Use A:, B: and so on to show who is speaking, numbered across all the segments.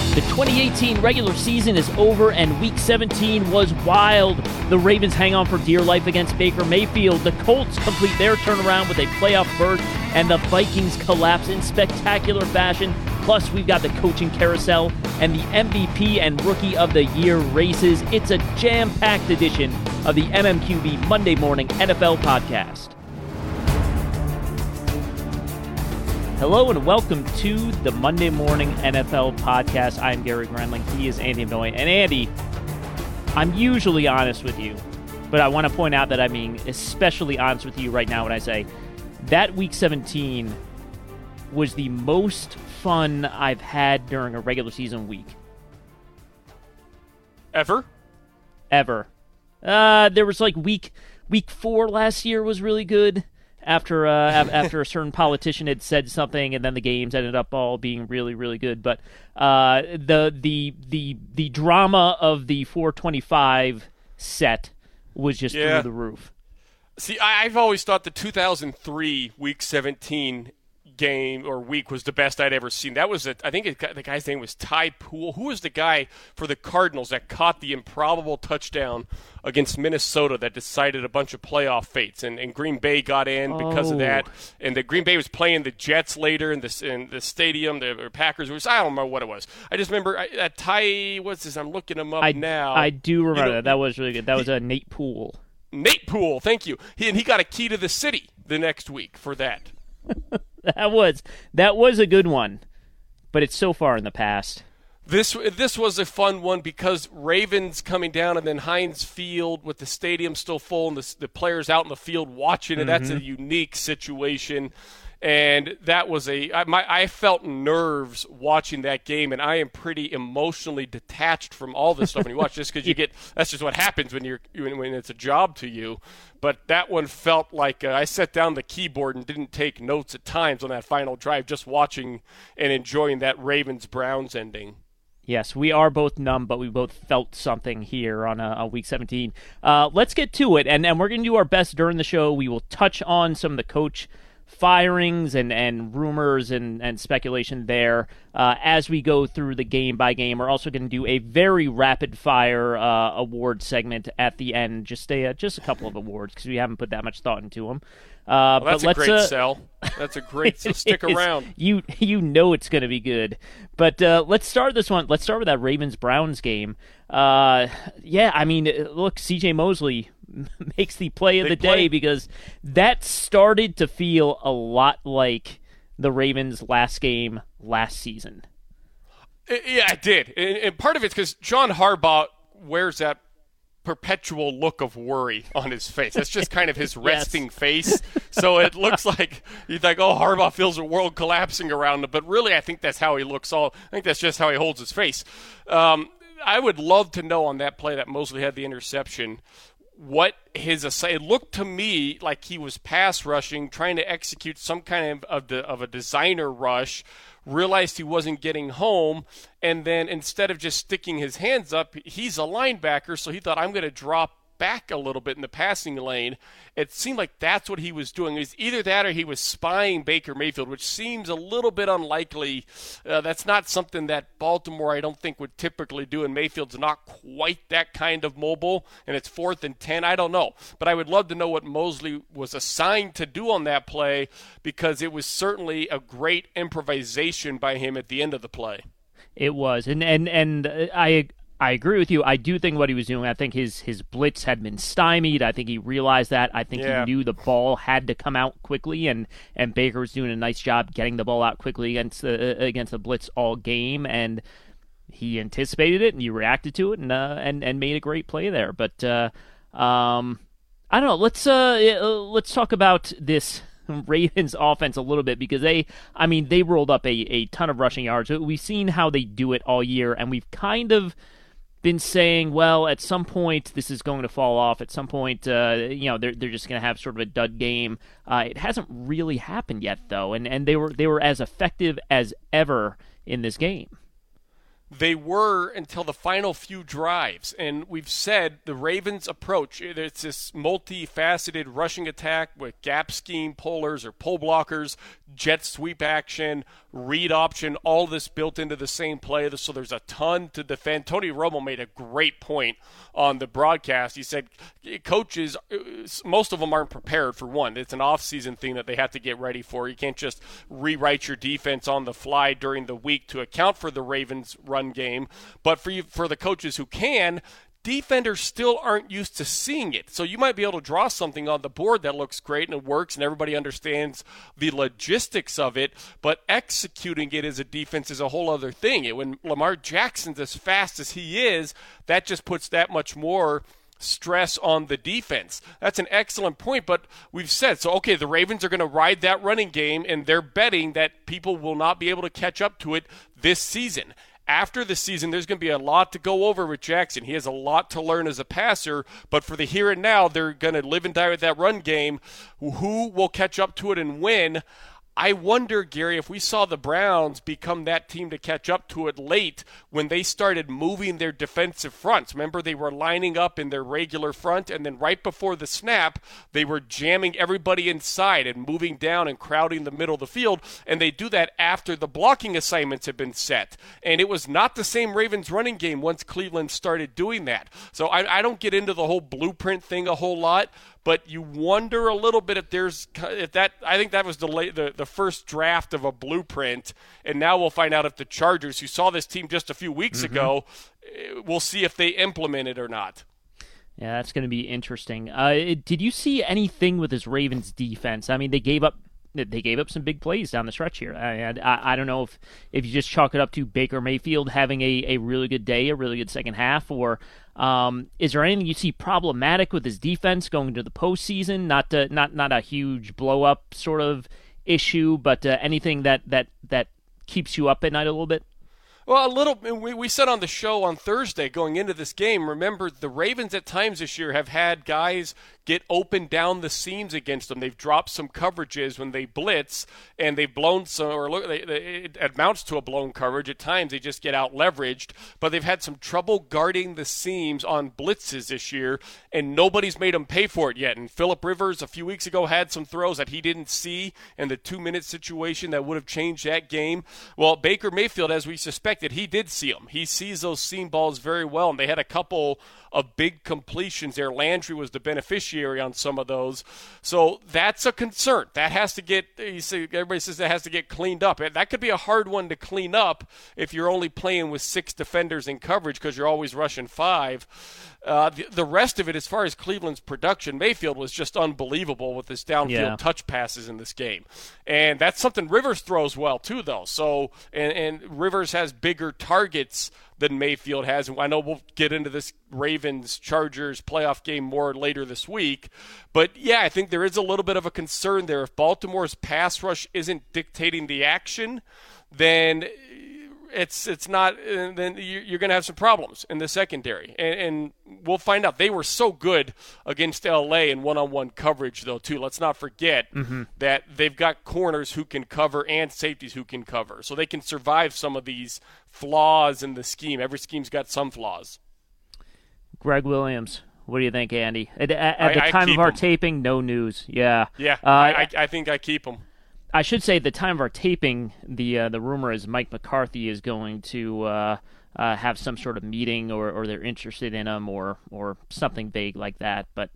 A: The 2018 regular season is over and Week 17 was wild. The Ravens hang on for dear life against Baker Mayfield. The Colts complete their turnaround with a playoff berth, and the Vikings collapse in spectacular fashion. Plus, we've got the coaching carousel and the MVP and Rookie of the Year races. It's a jam-packed edition of the MMQB Monday Morning NFL Podcast. Hello and welcome to the Monday Morning NFL Podcast. I'm Gary Grenling. He is Andy Noy. And Andy, I'm usually honest with you, but I want to point out that I'm being especially honest with you right now when I say that Week 17 was the most fun I've had during a regular season week.
B: Ever?
A: There was like week 4 last year was really good. After a certain politician had said something, and then the games ended up all being really, really good. But the drama of the 425 set was just through the roof.
B: See, I've always thought the 2003 Week 17 game or week was the best I'd ever seen. That was, I think the guy's name was Ty Poole. Who was the guy for the Cardinals that caught the improbable touchdown against Minnesota that decided a bunch of playoff fates? And Green Bay got in because of that. And the Green Bay was playing the Jets later in the stadium. The Packers was, I don't remember what it was. I just remember Ty, what's this? I'm looking him up now.
A: I do remember that. That was really good. That was Nate Poole.
B: Nate Poole, thank you. He got a key to the city the next week for that.
A: That was a good one, but it's so far in the past.
B: This was a fun one because Ravens coming down and then Heinz Field with the stadium still full and the players out in the field watching it. Mm-hmm. That's a unique situation. And that was I felt nerves watching that game, and I am pretty emotionally detached from all this stuff when you watch, just because that's just what happens when it's a job to you. But that one felt like I set down the keyboard and didn't take notes at times on that final drive, just watching and enjoying that Ravens-Browns ending.
A: Yes, we are both numb, but we both felt something here on Week 17. Let's get to it, and we're going to do our best during the show. We will touch on some of the coach firings and rumors and speculation there as we go through the game by game. We're also going to do a very rapid fire award segment at the end. Just a couple of awards because we haven't put that much thought into them.
B: That's a great sell. That's a great so stick around.
A: You know it's going to be good. But let's start this one. Let's start with that Ravens-Browns game. Look, C.J. Mosley makes the play of the day because that started to feel a lot like the Ravens' last game last season.
B: Yeah, it did. And part of it's because John Harbaugh wears that perpetual look of worry on his face. That's just kind of his resting face. So it looks like you think, Harbaugh feels the world collapsing around him. But really, I think that's how he looks. I think that's just how he holds his face. I would love to know on that play that Mosley had the interception what it looked to me like he was pass rushing, trying to execute some kind of a designer rush, realized he wasn't getting home, and then instead of just sticking his hands up, he's a linebacker, so he thought, I'm going to drop back a little bit in the passing lane. It seemed like that's what he was doing. It was either that or he was spying Baker Mayfield, which seems a little bit unlikely. That's not something that Baltimore, I don't think, would typically do, and Mayfield's not quite that kind of mobile, and it's 4th and 10. I don't know. But I would love to know what Mosley was assigned to do on that play because it was certainly a great improvisation by him at the end of the play.
A: It was, and I agree with you. I do think what he was doing, I think his blitz had been stymied. I think he realized that. I think he knew the ball had to come out quickly, and Baker was doing a nice job getting the ball out quickly against the blitz all game, and he anticipated it and he reacted to it and made a great play there. But I don't know. Let's talk about this Ravens offense a little bit because they rolled up a ton of rushing yards. We've seen how they do it all year, and we've kind of been saying, well, at some point this is going to fall off. At some point, they're just going to have sort of a dud game. It hasn't really happened yet, though, and they were as effective as ever in this game.
B: they were until the final few drives. And we've said the Ravens' approach, it's this multifaceted rushing attack with gap scheme pullers or pull blockers, jet sweep action, read option, all this built into the same play. So there's a ton to defend. Tony Romo made a great point on the broadcast. He said coaches, most of them aren't prepared for one. It's an off-season thing that they have to get ready for. You can't just rewrite your defense on the fly during the week to account for the Ravens' run game. But for the coaches who can, defenders still aren't used to seeing it. So you might be able to draw something on the board that looks great and it works and everybody understands the logistics of it, but executing it as a defense is a whole other thing. When Lamar Jackson's as fast as he is, that just puts that much more stress on the defense. That's an excellent point, but we've said, so okay, the Ravens are going to ride that running game, and they're betting that people will not be able to catch up to it this season. After the season, there's going to be a lot to go over with Jackson. He has a lot to learn as a passer, but for the here and now, they're going to live and die with that run game. Who will catch up to it and win? I wonder, Gary, if we saw the Browns become that team to catch up to it late when they started moving their defensive fronts. Remember, they were lining up in their regular front, and then right before the snap, they were jamming everybody inside and moving down and crowding the middle of the field, and they do that after the blocking assignments had been set. And it was not the same Ravens running game once Cleveland started doing that. So I don't get into the whole blueprint thing a whole lot, but you wonder a little bit if that. I think that was the first draft of a blueprint, and now we'll find out if the Chargers, who saw this team just a few weeks ago, we'll see if they implement it or not.
A: Yeah, that's going to be interesting. Did you see anything with this Ravens defense? I mean, they gave up some big plays down the stretch here. I don't know if you just chalk it up to Baker Mayfield having a really good day, a really good second half, or is there anything you see problematic with his defense going into the postseason? Not a huge blow up sort of issue, but anything that keeps you up at night a little bit?
B: Well, a little. We said on the show on Thursday going into this game, remember the Ravens at times this year have had guys get open down the seams against them. They've dropped some coverages when they blitz, and they've blown some, or it amounts to a blown coverage. At times they just get out leveraged, but they've had some trouble guarding the seams on blitzes this year, and nobody's made them pay for it yet. And Phillip Rivers a few weeks ago had some throws that he didn't see in the 2-minute situation that would have changed that game. Well, Baker Mayfield, as we suspected, he did see them. He sees those seam balls very well, and they had a couple of big completions there. Landry was the beneficiary on some of those. So that's a concern. That has to get, everybody says that has to get cleaned up. That could be a hard one to clean up if you're only playing with 6 defenders in coverage because you're always rushing 5. The rest of it, as far as Cleveland's production, Mayfield was just unbelievable with his downfield touch passes in this game. And that's something Rivers throws well, too, though. So, and Rivers has bigger targets than Mayfield has. And I know we'll get into this Ravens-Chargers playoff game more later this week. But, yeah, I think there is a little bit of a concern there. If Baltimore's pass rush isn't dictating the action, then it's not. Then you're going to have some problems in the secondary, and we'll find out. They were so good against L.A. in one-on-one coverage, though. Too. Let's not forget that they've got corners who can cover and safeties who can cover, so they can survive some of these flaws in the scheme. Every scheme's got some flaws.
A: Greg Williams. What do you think, Andy? At the time of our taping, no news. Yeah.
B: I think I keep him.
A: I should say at the time of our taping, the rumor is Mike McCarthy is going to have some sort of meeting, or they're interested in him, or something vague like that. But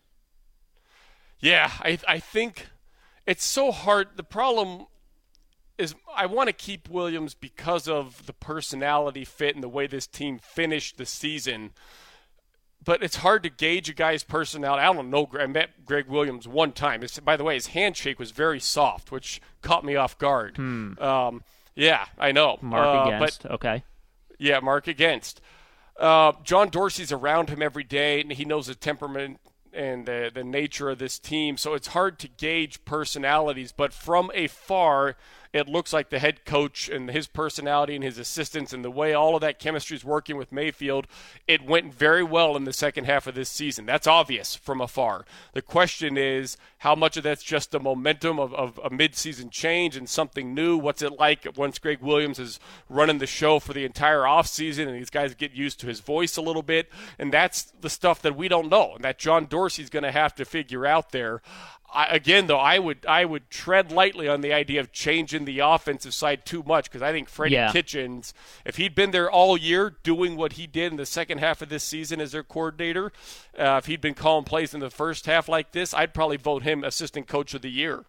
B: yeah, I think it's so hard. The problem is I want to keep Williams because of the personality fit and the way this team finished the season. But it's hard to gauge a guy's personality. I don't know. I met Greg Williams one time. By the way, his handshake was very soft, which caught me off guard. Yeah, I know.
A: Mark against. Okay.
B: Yeah, mark against. John Dorsey's around him every day, and he knows the temperament and the nature of this team. So it's hard to gauge personalities. But from afar, it looks like the head coach and his personality and his assistants and the way all of that chemistry is working with Mayfield, it went very well in the second half of this season. That's obvious from afar. The question is how much of that's just the momentum of a midseason change and something new. What's it like once Gregg Williams is running the show for the entire offseason and these guys get used to his voice a little bit? And that's the stuff that we don't know and that John Dorsey's going to have to figure out there. I would tread lightly on the idea of changing the offensive side too much because I think Freddie Kitchens, if he'd been there all year doing what he did in the second half of this season as their coordinator, if he'd been calling plays in the first half like this, I'd probably vote him assistant coach of the year.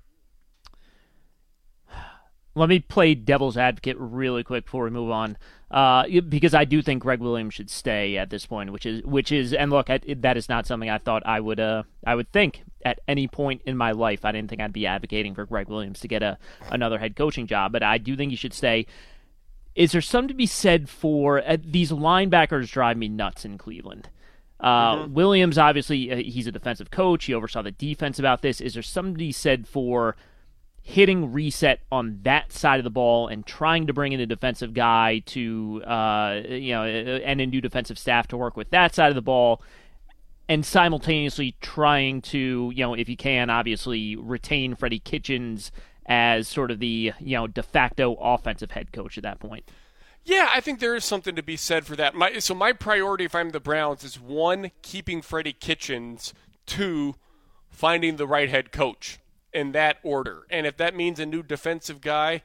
A: Let me play devil's advocate really quick before we move on, because I do think Gregg Williams should stay at this point, which is, and look, that is not something I thought I would think at any point in my life. I didn't think I'd be advocating for Gregg Williams to get another head coaching job, but I do think he should stay. Is there something to be said for these linebackers drive me nuts in Cleveland? Williams, obviously, he's a defensive coach. He oversaw the defense about this. Is there something to be said for hitting reset on that side of the ball and trying to bring in a defensive guy to, and a new defensive staff to work with that side of the ball, and simultaneously trying to, if you can, obviously retain Freddie Kitchens as sort of the, de facto offensive head coach at that point?
B: Yeah, I think there is something to be said for that. My priority, if I'm the Browns, is 1, keeping Freddie Kitchens, 2, finding the right head coach. In that order. And if that means a new defensive guy,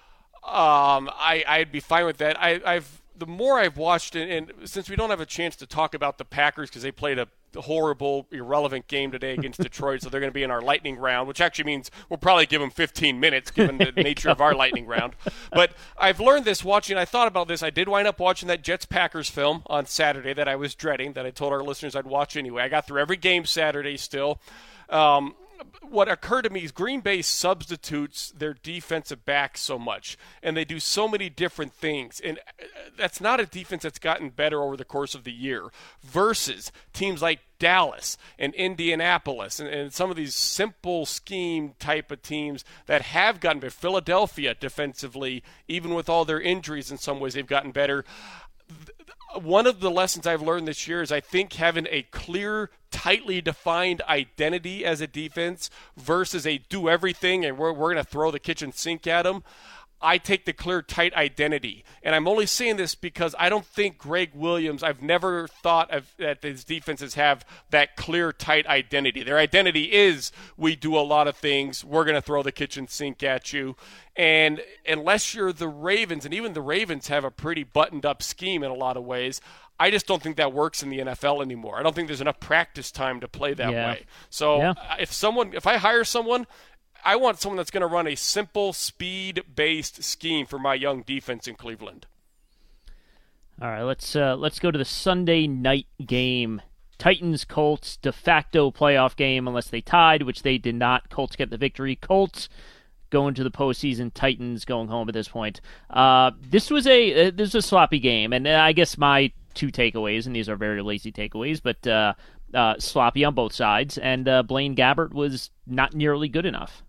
B: I'd be fine with that. The more I've watched, and since we don't have a chance to talk about the Packers because they played a horrible, irrelevant game today against Detroit, so they're going to be in our lightning round, which actually means we'll probably give them 15 minutes given the nature of our lightning round. But I've learned this watching, I thought about this. I did wind up watching that Jets-Packers film on Saturday that I was dreading, that I told our listeners I'd watch anyway. I got through every game Saturday still. What occurred to me is Green Bay substitutes their defensive backs so much, and they do so many different things. And that's not a defense that's gotten better over the course of the year versus teams like Dallas and Indianapolis and some of these simple scheme type of teams that have gotten better. Philadelphia defensively, even with all their injuries in some ways, they've gotten better. One of the lessons I've learned this year is I think having a clear, tightly defined identity as a defense versus a do everything and we're going to throw the kitchen sink at them. I take the clear, tight identity. And I'm only saying this because I don't think Gregg Williams, I've never thought that his defenses have that clear, tight identity. Their identity is we do a lot of things. We're going to throw the kitchen sink at you. And unless you're the Ravens, and even the Ravens have a pretty buttoned-up scheme in a lot of ways, I just don't think that works in the NFL anymore. I don't think there's enough practice time to play that way. So if I hire someone, I want someone that's going to run a simple, speed-based scheme for my young defense in Cleveland.
A: All right, let's go to the Sunday night game. Titans-Colts, de facto playoff game unless they tied, which they did not. Colts get the victory. Colts going to the postseason. Titans going home at this point. This was a sloppy game, and I guess my 2 takeaways, and these are very lazy takeaways, but sloppy on both sides, and Blaine Gabbert was not nearly good enough.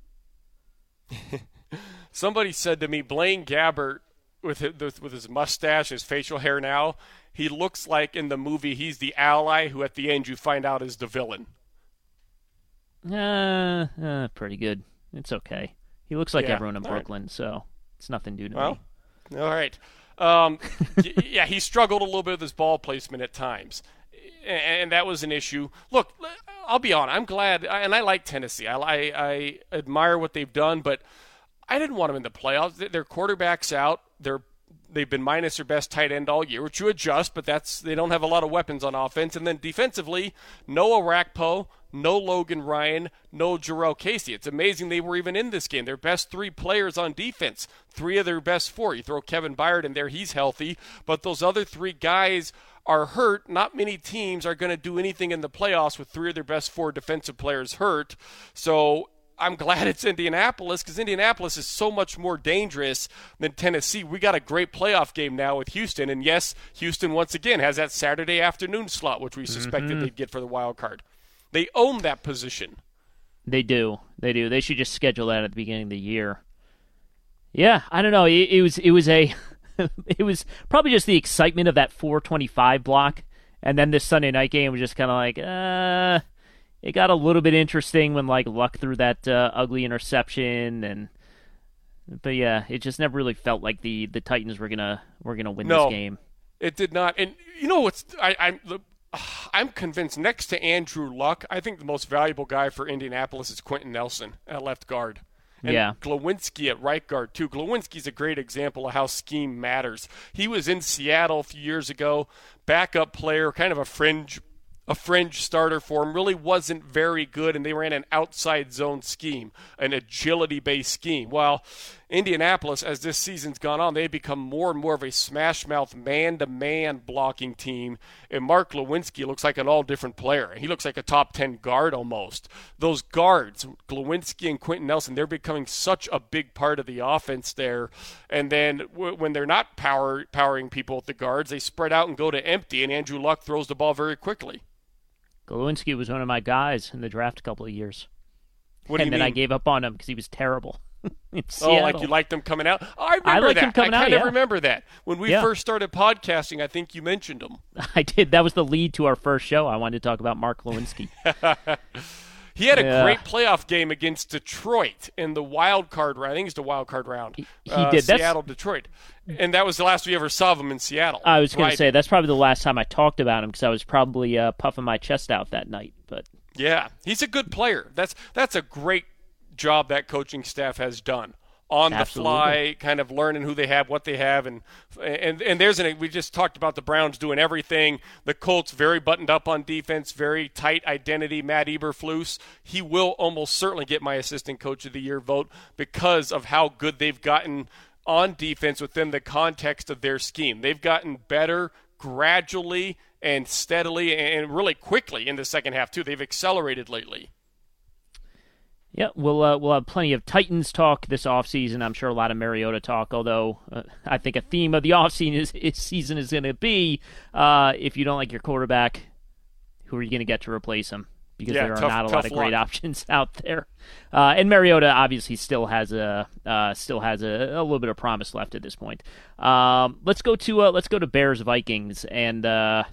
B: Somebody said to me, Blaine Gabbert, with his mustache, his facial hair now, he looks like in the movie he's the ally who at the end you find out is the villain.
A: Pretty good. It's okay. He looks like everyone in Brooklyn, so it's nothing new to me.
B: All right. He struggled a little bit with his ball placement at times. And that was an issue. Look, I'll be honest. I'm glad, and I like Tennessee. I admire what they've done, but I didn't want them in the playoffs. Their quarterback's out. They've been minus their best tight end all year, which you adjust, but they don't have a lot of weapons on offense. And then defensively, no Orakpo, no Logan Ryan, no Jarrell Casey. It's amazing they were even in this game. Their best 3 players on defense, 3 of their best 4. You throw Kevin Byard in there, he's healthy, but those other 3 guys are hurt. Not many teams are going to do anything in the playoffs with 3 of their best 4 defensive players hurt. So I'm glad it's Indianapolis because Indianapolis is so much more dangerous than Tennessee. We got a great playoff game now with Houston. And yes, Houston once again has that Saturday afternoon slot, which we suspected they'd get for the wild card. They own that position.
A: They do. They should just schedule that at the beginning of the year. Yeah, I don't know. It was a it was probably just the excitement of that 425 block, and then this Sunday night game was just kind of like, it got a little bit interesting when like Luck threw that ugly interception, but yeah, it just never really felt like the Titans were gonna win this game.
B: It did not. And you know what's I'm convinced next to Andrew Luck, I think the most valuable guy for Indianapolis is Quentin Nelson at left guard. And Glowinski at right guard, too. Glowinski's a great example of how scheme matters. He was in Seattle a few years ago, backup player, kind of a fringe starter for him, really wasn't very good, and they ran an outside zone scheme, an agility-based scheme. While Indianapolis, as this season's gone on, they've become more and more of a smash-mouth, man-to-man blocking team, and Mark Glowinski looks like an all-different player. He looks like a top 10 guard almost. Those guards, Glowinski and Quentin Nelson, they're becoming such a big part of the offense there, and then when they're not powering people at the guards, they spread out and go to empty, and Andrew Luck throws the ball very quickly.
A: Glowinski was one of my guys in the draft a couple of years.
B: What do you mean?
A: And then I gave up on him because he was terrible.
B: Oh, like you liked him coming out? Oh, I remember that. I kind of remember that. When we first started podcasting, I think you mentioned him.
A: I did. That was the lead to our first show. I wanted to talk about Mark Glowinski.
B: He had a great playoff game against Detroit in the wild card round. I think it's the wild card round.
A: He did.
B: Detroit. And that was the last we ever saw of him in Seattle.
A: I was going to say, that's probably the last time I talked about him because I was probably puffing my chest out that night. But
B: yeah, he's a good player. That's a great job that coaching staff has done. On the fly, kind of learning who they have, what they have, and we just talked about the Browns doing everything. The Colts very buttoned up on defense, very tight identity. Matt Eberflus, he will almost certainly get my assistant coach of the year vote because of how good they've gotten on defense within the context of their scheme. They've gotten better gradually and steadily and really quickly in the second half too. They've accelerated lately.
A: Yeah, we'll have plenty of Titans talk this offseason. I'm sure a lot of Mariota talk, although I think a theme of the offseason is going to be if you don't like your quarterback, who are you going to get to replace him? Because there are not a lot of great options out there. And Mariota obviously still has a little bit of promise left at this point. Let's go to Bears Vikings, and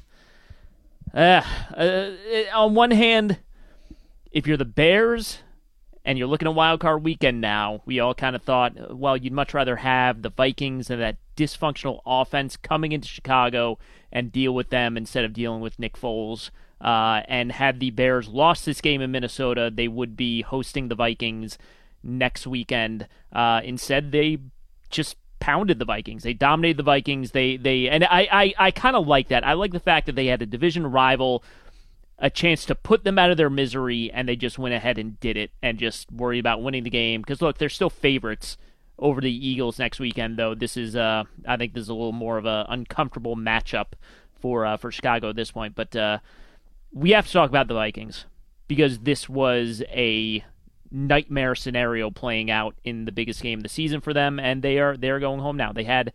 A: on one hand, if you're the Bears and you're looking at Wild Card Weekend now, we all kind of thought, well, you'd much rather have the Vikings and that dysfunctional offense coming into Chicago and deal with them instead of dealing with Nick Foles. And had the Bears lost this game in Minnesota, they would be hosting the Vikings next weekend. Instead, they just pounded the Vikings. They dominated the Vikings. And I kind of like that. I like the fact that they had a division rival, a chance to put them out of their misery, and they just went ahead and did it and just worried about winning the game. Because, look, they're still favorites over the Eagles next weekend, though. This is, I think this is a little more of an uncomfortable matchup for Chicago at this point. But we have to talk about the Vikings because this was a nightmare scenario playing out in the biggest game of the season for them, and they're going home now. They had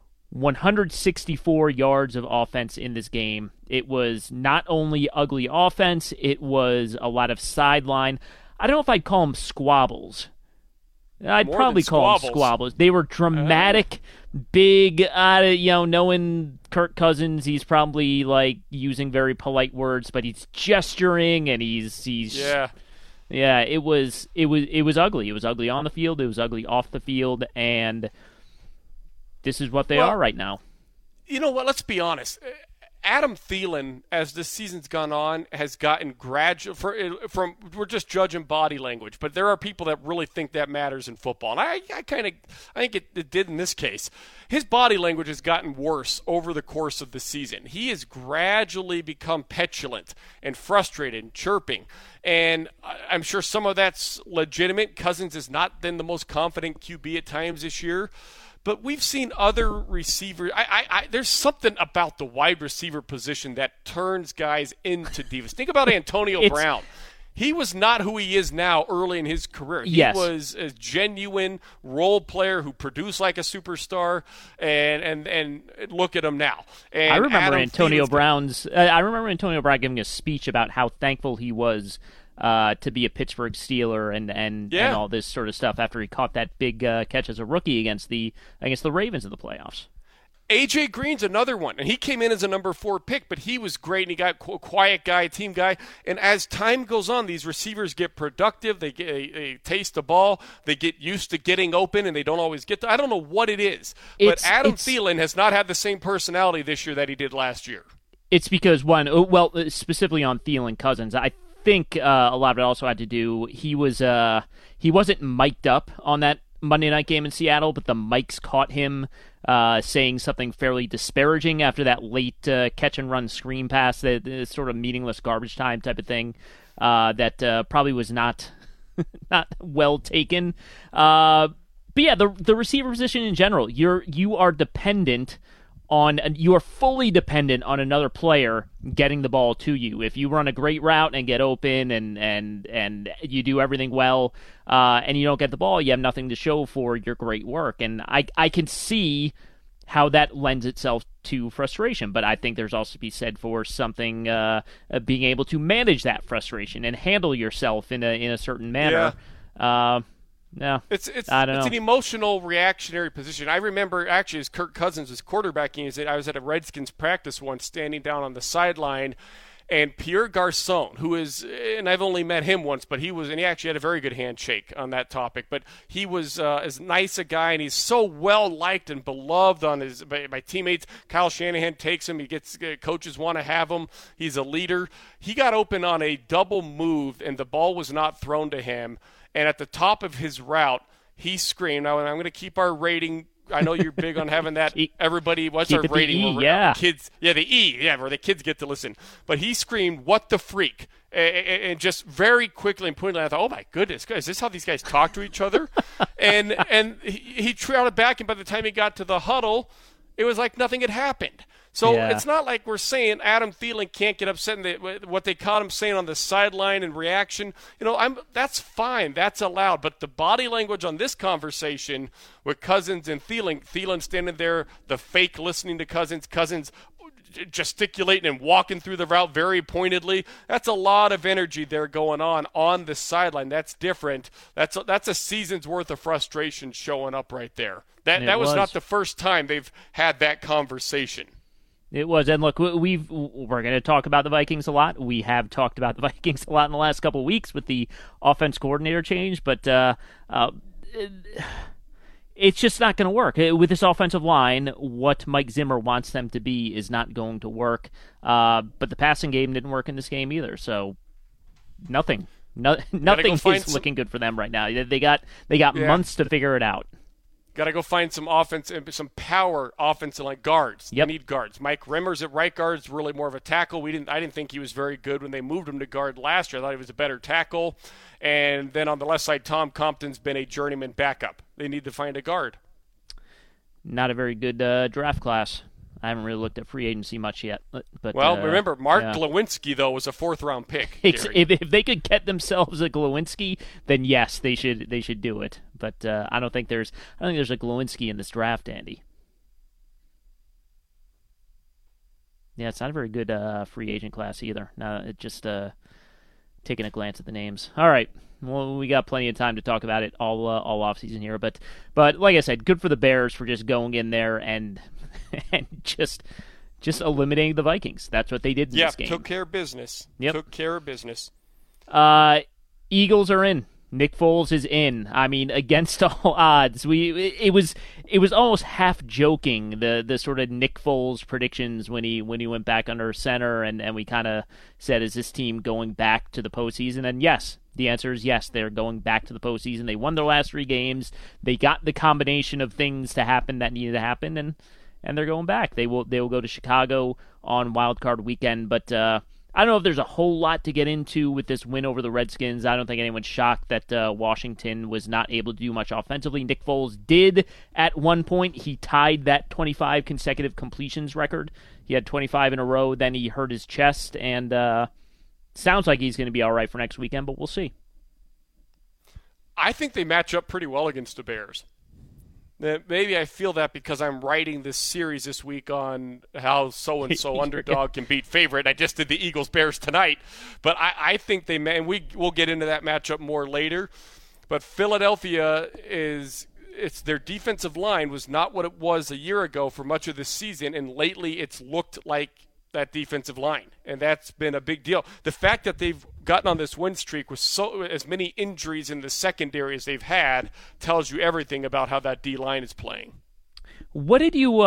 A: 164 yards of offense in this game. It was not only ugly offense, it was a lot of sideline. I don't know if I'd call them squabbles. I'd probably call them squabbles. They were dramatic, big, knowing Kirk Cousins, he's probably like using very polite words, but he's gesturing and he's yeah, it was ugly. It was ugly on the field, it was ugly off the field, and this is what they are right now.
B: You know what? Let's be honest. Adam Thielen, as this season's gone on, has gotten gradual from we're just judging body language, but there are people that really think that matters in football, and I think it did in this case. His body language has gotten worse over the course of the season. He has gradually become petulant and frustrated and chirping, and I'm sure some of that's legitimate. Cousins has not been the most confident QB at times this year. But we've seen other receivers. There's something about the wide receiver position that turns guys into divas. Think about Antonio Brown. He was not who he is now early in his career. He was a genuine role player who produced like a superstar, and look at him now. And
A: I remember Antonio Brown giving a speech about how thankful he was to be a Pittsburgh Steeler and all this sort of stuff after he caught that big catch as a rookie against the Ravens in the playoffs.
B: A.J. Green's another one, and he came in as a number 4 pick, but he was great, and he got a quiet guy, team guy. And as time goes on, these receivers get productive. They taste the ball. They get used to getting open, and they don't always get to. I don't know what it is, but Adam Thielen has not had the same personality this year that he did last year.
A: It's because, specifically on Thielen Cousins, I think a lot of it also had to do, he wasn't mic'd up on that Monday night game in Seattle, but the mics caught him saying something fairly disparaging after that late catch-and-run screen pass, the sort of meaningless garbage time type of thing that probably was not not well taken. But yeah, the receiver position in general, you are fully dependent on another player getting the ball to you. If you run a great route and get open and you do everything well, and you don't get the ball, you have nothing to show for your great work. And I can see how that lends itself to frustration, but I think there's also to be said for something being able to manage that frustration and handle yourself in a certain manner.
B: Yeah.
A: No,
B: it's an emotional reactionary position. I remember actually as Kirk Cousins was quarterbacking, I was at a Redskins practice once, standing down on the sideline, and Pierre Garçon, who is, and I've only met him once, but he actually had a very good handshake on that topic. But he was as nice a guy, and he's so well liked and beloved by teammates. Kyle Shanahan takes him. Coaches want to have him. He's a leader. He got open on a double move, and the ball was not thrown to him. And at the top of his route, he screamed. Now, I'm going to keep our rating. I know you're big on having that. Everybody, what's our rating?
A: Kids,
B: the E, where the kids get to listen. But he screamed, "What the freak!" And just very quickly and pointedly, I thought, "Oh my goodness, is this how these guys talk to each other?" and he trotted back, and by the time he got to the huddle, it was like nothing had happened. So It's not like we're saying Adam Thielen can't get upset in what they caught him saying on the sideline and reaction. That's fine. That's allowed. But the body language on this conversation with Cousins and Thielen standing there, the fake listening to Cousins gesticulating and walking through the route very pointedly, that's a lot of energy there going on the sideline. That's different. That's a season's worth of frustration showing up right there. That was not the first time they've had that conversation.
A: It was, and look, we're going to talk about the Vikings a lot. We have talked about the Vikings a lot in the last couple of weeks with the offense coordinator change, but it's just not going to work. With this offensive line, what Mike Zimmer wants them to be is not going to work. But the passing game didn't work in this game either, so nothing is looking good for them right now. They got months to figure it out.
B: Got to go find some offense, some power offensive like guards.
A: Yep.
B: They need guards. Mike Rimmer's at right guard is really more of a tackle. I didn't think he was very good when they moved him to guard last year. I thought he was a better tackle. And then on the left side, Tom Compton's been a journeyman backup. They need to find a guard.
A: Not a very good draft class. I haven't really looked at free agency much yet. But
B: remember, Mark Glowinski, though, was a 4th-round pick.
A: If they could get themselves a Glowinski, then yes, they should do it. But I don't think there's a Glowinski in this draft, Andy. Yeah, it's not a very good free agent class either. No, it just taking a glance at the names. All right. Well, we got plenty of time to talk about it all offseason here. But like I said, good for the Bears for just going in there and just eliminating the Vikings. That's what they did in this game.
B: Yeah, took care of business.
A: Yep.
B: Took care of business.
A: Eagles are in. Nick Foles is in. I mean, against all odds. It was almost half joking, the sort of Nick Foles predictions when he went back under center, and we kind of said, is this team going back to the postseason? And yes, the answer is yes, they're going back to the postseason. They won their last 3 games. They got the combination of things to happen that needed to happen, and they're going back. They will go to Chicago on Wild Card weekend, but I don't know if there's a whole lot to get into with this win over the Redskins. I don't think anyone's shocked that Washington was not able to do much offensively. Nick Foles did at one point. He tied that 25 consecutive completions record. He had 25 in a row. Then he hurt his chest, and sounds like he's going to be all right for next weekend, but we'll see.
B: I think they match up pretty well against the Bears. Maybe I feel that because I'm writing this series this week on how so-and-so underdog can beat favorite. I just did the Eagles-Bears tonight. But I think they may, and we'll get into that matchup more later. But Philadelphia it's their defensive line was not what it was a year ago for much of this season, and lately it's looked like that defensive line, and that's been a big deal. The fact that they've gotten on this win streak with as many injuries in the secondary as they've had tells you everything about how that D-line is playing.
A: What did you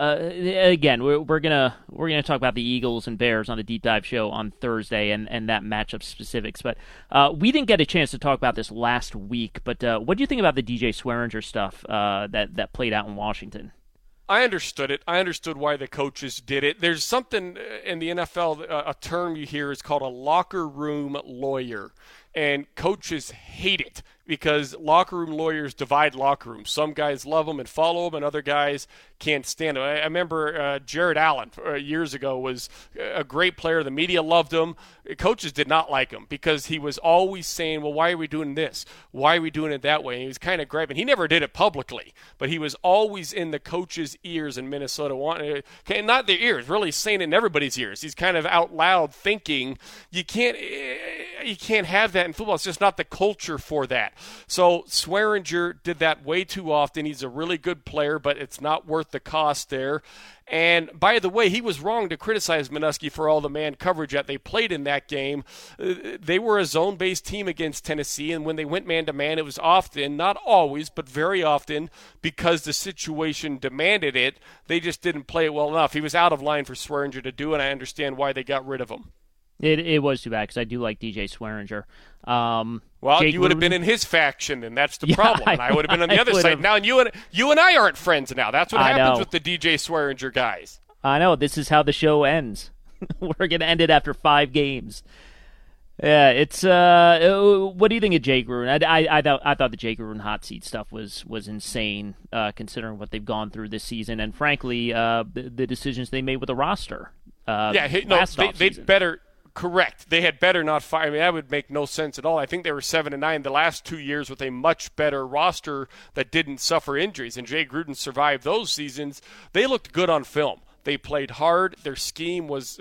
A: again, we're gonna talk about the Eagles and Bears on the Deep Dive show on Thursday and that matchup specifics, but we didn't get a chance to talk about this last week. But what do you think about the DJ Swearinger stuff that played out in Washington?
B: I understood it. I understood why the coaches did it. There's something in the NFL, a term you hear is called a locker room lawyer, and coaches hate it because locker room lawyers divide locker rooms. Some guys love them and follow them, and other guys can't stand them. I remember Jared Allen years ago was a great player. The media loved him. Coaches did not like him because he was always saying, well, why are we doing this? Why are we doing it that way? And he was kind of griping. He never did it publicly, but he was always in the coaches' ears in Minnesota. Not their ears, really saying it in everybody's ears. He's kind of out loud thinking, you can't have that in football. It's just not the culture for that. So Swearinger did that way too often. He's a really good player, but it's not worth the cost there. And by the way, he was wrong to criticize Manusky for all the man coverage that they played in that game. They were a zone-based team against Tennessee, and when they went man-to-man, it was often, not always, but very often, because the situation demanded it. They just didn't play it well enough. He was out of line for Swearinger to do, and I understand why they got rid of him.
A: It was too bad because I do like DJ Swearinger.
B: Well, Jake you would have been in his faction, and that's the problem. And I would have been on the other side. Now, and you and I aren't friends now. That's what happens with the DJ Swearinger guys.
A: I know. This is how the show ends. We're going to end it after 5 games. Yeah, it's what do you think of Jay Gruden? I thought the Jay Gruden hot seat stuff was insane, considering what they've gone through this season, and frankly, the decisions they made with the roster.
B: They'd better. Correct. They had better not fire. I mean, that would make no sense at all. I think they were 7-9 the last 2 years with a much better roster that didn't suffer injuries, and Jay Gruden survived those seasons. They looked good on film. They played hard. Their scheme was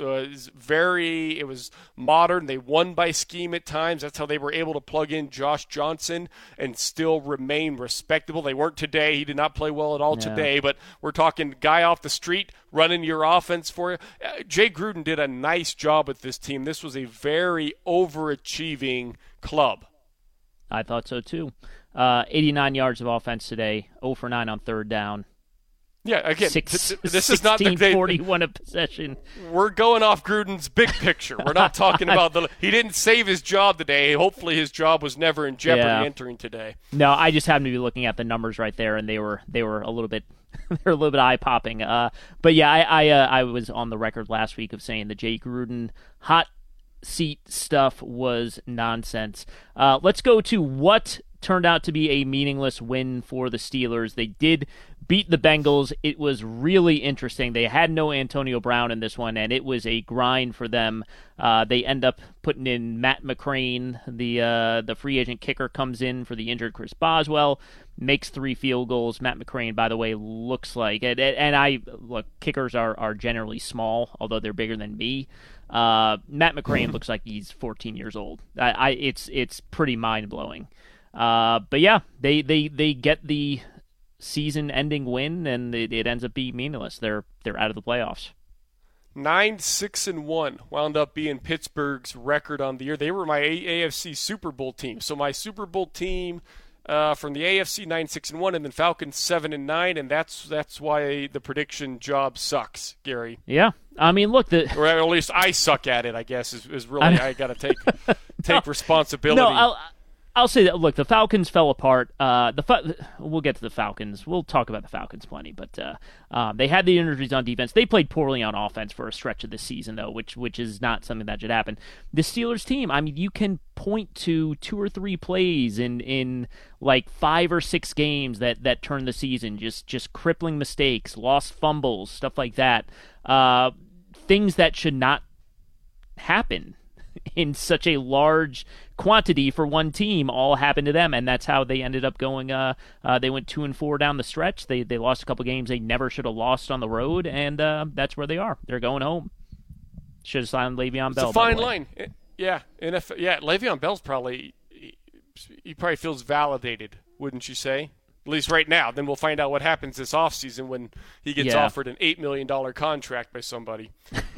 B: modern. They won by scheme at times. That's how they were able to plug in Josh Johnson and still remain respectable. They weren't today. He did not play well at all today, but we're talking guy off the street running your offense for you. Jay Gruden did a nice job with this team. This was a very overachieving club.
A: I thought so too. 89 yards of offense today, 0 for 9 on third down.
B: Yeah, again, this is not
A: the 41 a possession.
B: We're going off Gruden's big picture. We're not talking about he didn't save his job today. Hopefully his job was never in jeopardy entering today.
A: No, I just happened to be looking at the numbers right there, and they were a little bit they're a little bit eye popping. But yeah, I was on the record last week of saying the Jay Gruden hot seat stuff was nonsense. Let's go to what turned out to be a meaningless win for the Steelers. They did beat the Bengals. It was really interesting. They had no Antonio Brown in this one, and it was a grind for them. They end up putting in Matt McCrane. The free agent kicker comes in for the injured Chris Boswell, makes 3 field goals. Matt McCrane, by the way, looks like kickers are generally small, although they're bigger than me. Matt McCrane looks like he's 14 years old. It's pretty mind-blowing. But yeah, they get the season-ending win, and it ends up being meaningless. They're out of the playoffs.
B: 9-6-1 wound up being Pittsburgh's record on the year. They were my AFC Super Bowl team. So my Super Bowl team from the AFC 9-6-1, and then Falcons 7-9, and that's why the prediction job sucks, Gary.
A: Yeah, I mean, look,
B: or at least I suck at it. I guess is really I got to take responsibility.
A: No, I'll say that. Look, the Falcons fell apart. We'll get to the Falcons. We'll talk about the Falcons plenty, but they had the injuries on defense. They played poorly on offense for a stretch of this season, though, which is not something that should happen. The Steelers team, I mean, you can point to 2 or 3 plays in like 5 or 6 games that turned the season. Just crippling mistakes, lost fumbles, stuff like that. Things that should not happen in such a large quantity for one team all happened to them, and that's how they ended up going. They went 2-4 down the stretch. They lost a couple games they never should have lost on the road, and that's where they are. They're going home. Should have signed Le'Veon Bell.
B: It's a fine line. Yeah, Le'Veon Bell's he probably feels validated, wouldn't you say? At least right now. Then we'll find out what happens this offseason when he gets offered an $8 million contract by somebody.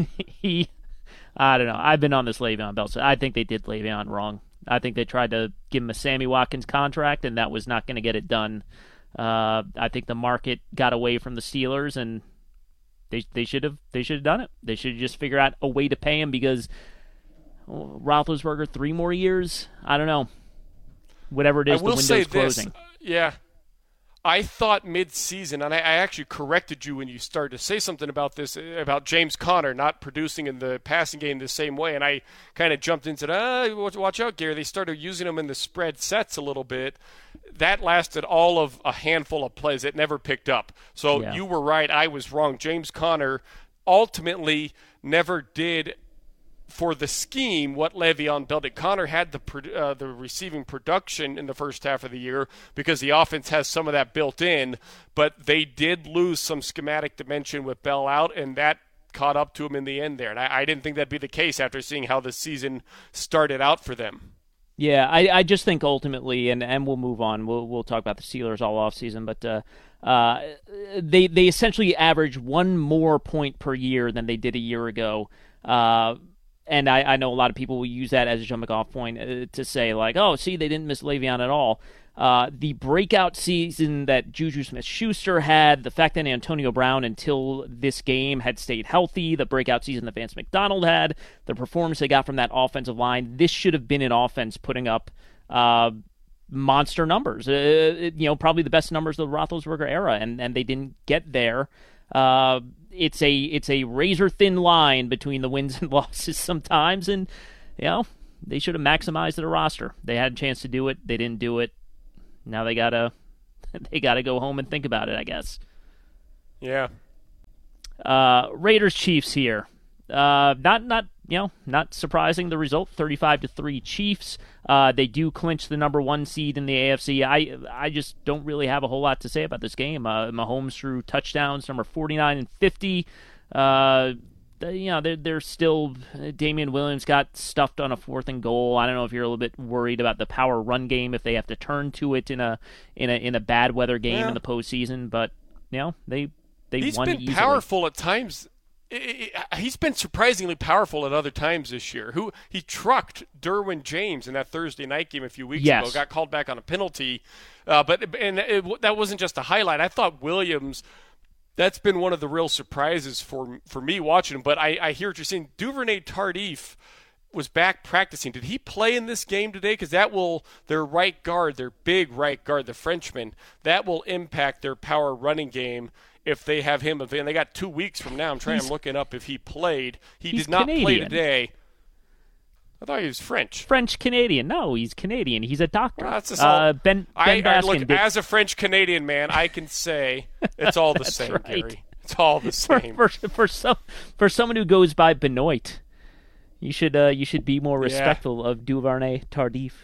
A: I don't know. I've been on this Le'Veon Bell, so I think they did Le'Veon wrong. I think they tried to give him a Sammy Watkins contract, and that was not going to get it done. I think the market got away from the Steelers, and they should have done it. They should have just figured out a way to pay him because Roethlisberger 3 more years. I don't know. Whatever it is, the window's closing.
B: Yeah. I thought mid-season, and I actually corrected you when you started to say something about this, about James Conner not producing in the passing game the same way, and I kind of jumped into, watch out, Gary. They started using him in the spread sets a little bit. That lasted all of a handful of plays. It never picked up. So You were right. I was wrong. James Conner ultimately never did for the scheme what Le'Veon Bell did. Conner had the receiving production in the first half of the year because the offense has some of that built in, but they did lose some schematic dimension with Bell out, and that caught up to him in the end there. And I didn't think that'd be the case after seeing how the season started out for them.
A: Yeah, I just think ultimately, and we'll move on. We'll talk about the Steelers all offseason, but they essentially average 1 more point per year than they did a year ago. And I know a lot of people will use that as a jumping off point to say, like, oh, see, they didn't miss Le'Veon at all. The breakout season that Juju Smith-Schuster had, the fact that Antonio Brown until this game had stayed healthy, the breakout season that Vance McDonald had, the performance they got from that offensive line, this should have been an offense putting up monster numbers. Probably the best numbers of the Roethlisberger era, and they didn't get there. It's a razor thin line between the wins and losses sometimes, and they should have maximized their roster. They had a chance to do it. They didn't do it. Now they gotta go home and think about it, I guess.
B: Yeah.
A: Raiders Chiefs here. Not surprising the result, 35-3 Chiefs. They do clinch the number 1 seed in the AFC. I just don't really have a whole lot to say about this game. Mahomes threw touchdowns, number 49 and 50. They're still. Damian Williams got stuffed on a 4th and goal. I don't know if you're a little bit worried about the power run game if they have to turn to it in a bad weather game in the postseason. But they won easily.
B: He's been powerful at times. He's been surprisingly powerful at other times this year. He trucked Derwin James in that Thursday night game a few weeks ago. Got called back on a penalty, that wasn't just a highlight. I thought Williams. That's been one of the real surprises for me watching him. But I hear what you're saying. Duvernay Tardif was back practicing. Did he play in this game today? Because their right guard, their big right guard, the Frenchman, that will impact their power running game if they have him available. They got 2 weeks from now. I'm looking up if he played. He did not play today. I thought he was French.
A: French-Canadian. No, he's Canadian. He's a doctor.
B: Well, that's all.
A: Ben Baskin
B: look, as a French-Canadian man, I can say it's all the same, right. Gary. It's all the same.
A: For someone who goes by Benoit, you should be more respectful of Duvernay Tardif.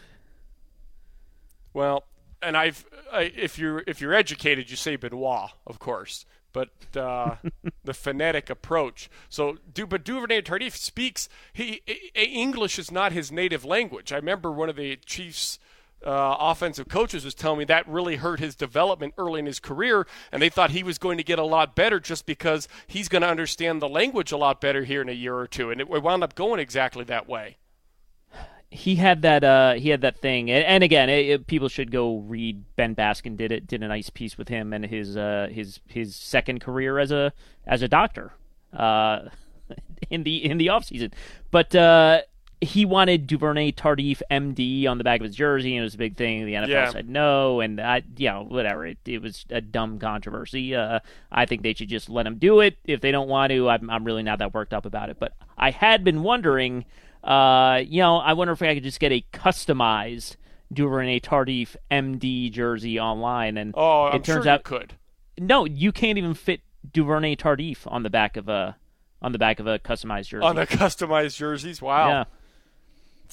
B: Well, and if you're educated, you say Benoit, of course. But the phonetic approach. But Duvernay Tardif speaks. English is not his native language. I remember one of the Chiefs' offensive coaches was telling me that really hurt his development early in his career, and they thought he was going to get a lot better just because he's going to understand the language a lot better here in a year or two. And it wound up going exactly that way.
A: He had that thing, and again, people should go read. Ben Baskin did a nice piece with him and his second career as a doctor in the off season. But he wanted Duvernay Tardif MD on the back of his jersey, and it was a big thing. The NFL said no, and whatever. It was a dumb controversy. I think they should just let him do it. If they don't want to, I'm really not that worked up about it. But I had been wondering. I wonder if I could just get a customized Duvernay Tardif MD jersey online, and
B: it turns out you could.
A: No, you can't even fit Duvernay Tardif on the back of a customized jersey.
B: On the customized jerseys, wow.